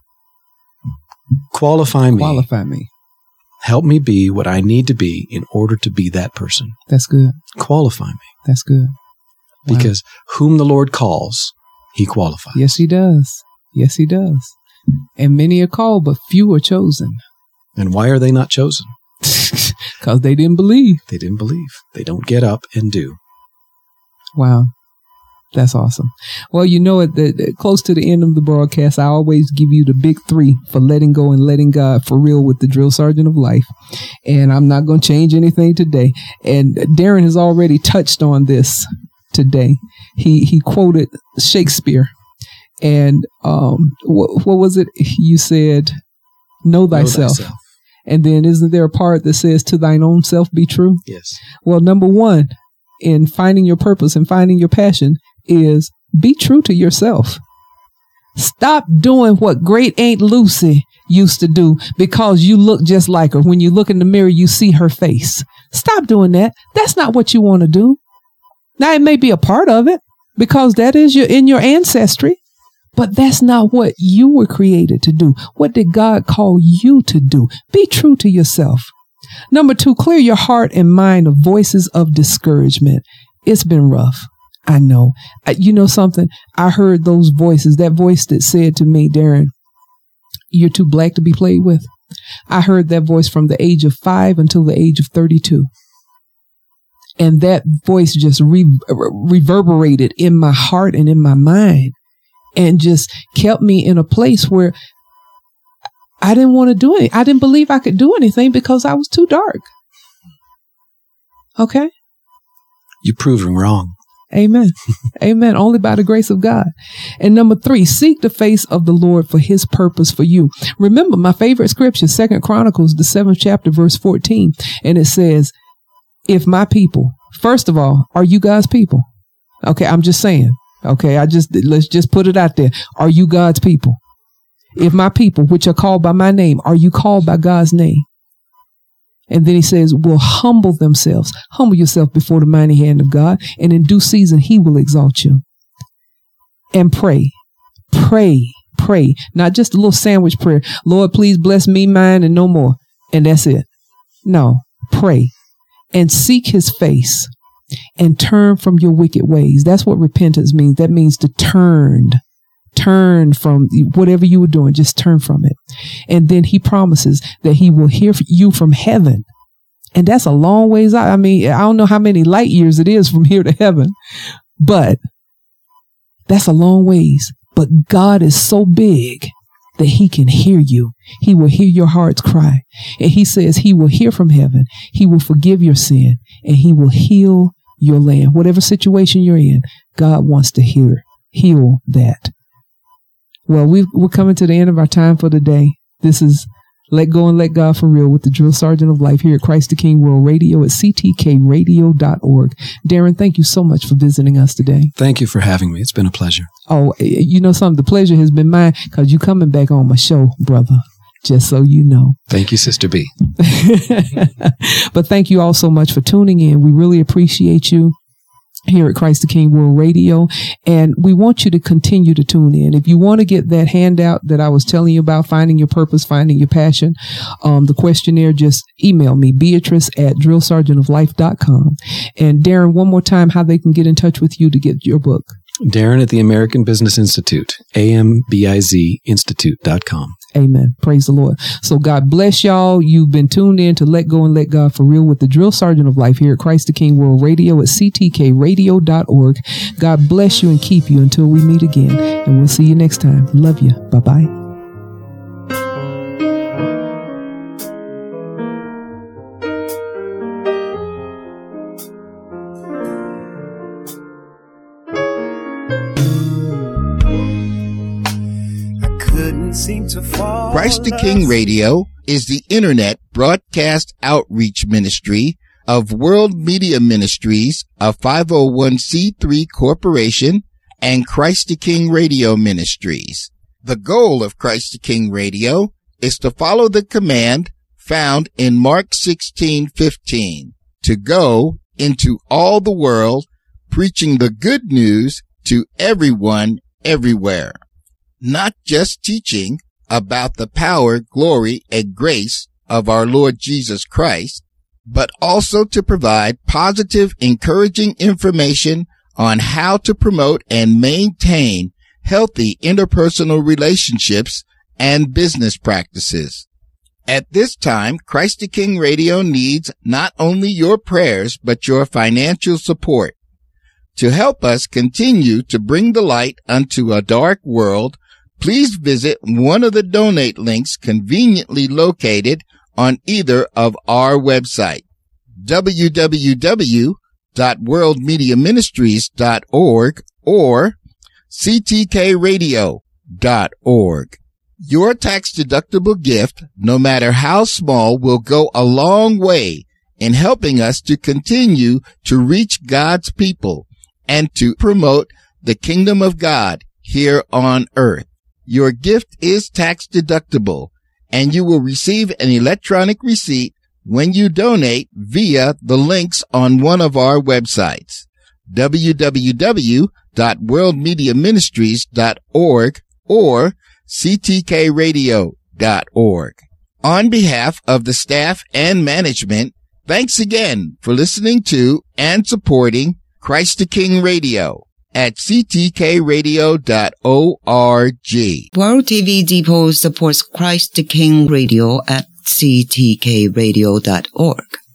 Qualify me. Qualify me. Help me be what I need to be in order to be that person. That's good. Qualify me. That's good. Wow. Because whom the Lord calls, he qualifies. Yes, he does. Yes, he does. And many are called, but few are chosen. And why are they not chosen? Because they didn't believe. They didn't believe. They don't get up and do. Wow. That's awesome. Well, you know, at the, the close to the end of the broadcast, I always give you the big three for letting go and letting God for real with the drill sergeant of life. And I'm not going to change anything today. And Darren has already touched on this today. He he quoted Shakespeare. And um, what, what was it? You said, know thyself. know thyself. And then isn't there a part that says, to thine own self be true? Yes. Well, number one, in finding your purpose and finding your passion is be true to yourself. Stop doing what great Aunt Lucy used to do because you look just like her. When you look in the mirror, you see her face. Stop doing that. That's not what you want to do. Now, it may be a part of it because that is your in your ancestry, but that's not what you were created to do. What did God call you to do? Be true to yourself. Number two, clear your heart and mind of voices of discouragement. It's been rough. I know. You know something? I heard those voices, that voice that said to me, Darren, you're too black to be played with. I heard that voice from the age of five until the age of thirty-two. And that voice just re- reverberated in my heart and in my mind and just kept me in a place where I didn't want to do it. I didn't believe I could do anything because I was too dark. Okay? You proved them wrong. Amen. Amen. Only by the grace of God. And number three, seek the face of the Lord for his purpose for you. Remember my favorite scripture, Second Chronicles, the seventh chapter, verse fourteen. And it says, if my people, first of all, are you God's people? Okay. I'm just saying. Okay. I just, let's just put it out there. Are you God's people? If my people, which are called by my name, are you called by God's name? And then he says, will humble themselves. Humble yourself before the mighty hand of God, and in due season, he will exalt you. And pray, pray, pray. Not just a little sandwich prayer. Lord, please bless me, mine, and no more. And that's it. No, pray and seek his face and turn from your wicked ways. That's what repentance means. That means to turn. Turn from whatever you were doing, just turn from it. And then he promises that he will hear you from heaven. And that's a long ways out. I mean, I don't know how many light years it is from here to heaven, but that's a long ways. But God is so big that he can hear you. He will hear your heart's cry. And he says he will hear from heaven. He will forgive your sin and he will heal your land. Whatever situation you're in, God wants to hear, heal that. Well, we've, we're coming to the end of our time for the day. This is Let Go and Let God for Real with the Drill Sergeant of Life here at Christ the King World Radio at C T K radio dot org. Darren, thank you so much for visiting us today. Thank you for having me. It's been a pleasure. Oh, you know something? The pleasure has been mine because you're coming back on my show, brother. Just so you know. Thank you, Sister B. But thank you all so much for tuning in. We really appreciate you here at Christ the King World Radio. And we want you to continue to tune in. If you want to get that handout that I was telling you about, finding your purpose, finding your passion, um, the questionnaire, just email me, Beatrice at drill sergeant of life dot com. And Darren, one more time, how they can get in touch with you to get your book. Darren at the American Business Institute, A M B I Z institute dot com. Amen. Praise the Lord. So God bless y'all. You've been tuned in to Let Go and Let God for Real with the Drill Sergeant of Life here at Christ the King World Radio at C T K radio dot org. God bless you and keep you until we meet again. And we'll see you next time. Love you. Bye-bye. Christ the King Radio is the internet broadcast outreach ministry of World Media Ministries, a five oh one c three corporation, and Christ the King Radio Ministries. The goal of Christ the King Radio is to follow the command found in Mark sixteen fifteen, to go into all the world, preaching the good news to everyone, everywhere. Not just teaching about the power, glory, and grace of our Lord Jesus Christ, but also to provide positive, encouraging information on how to promote and maintain healthy interpersonal relationships and business practices. At this time, Christ the King Radio needs not only your prayers, but your financial support. To help us continue to bring the light unto a dark world, please visit one of the donate links conveniently located on either of our websites, w w w dot world media ministries dot org or c t k radio dot org. Your tax-deductible gift, no matter how small, will go a long way in helping us to continue to reach God's people and to promote the kingdom of God here on earth. Your gift is tax-deductible, and you will receive an electronic receipt when you donate via the links on one of our websites, w w w dot world media ministries dot org or c t k radio dot org. On behalf of the staff and management, thanks again for listening to and supporting Christ the King Radio at c t k radio dot org. World T V Depot supports Christ the King Radio at c t k radio dot org.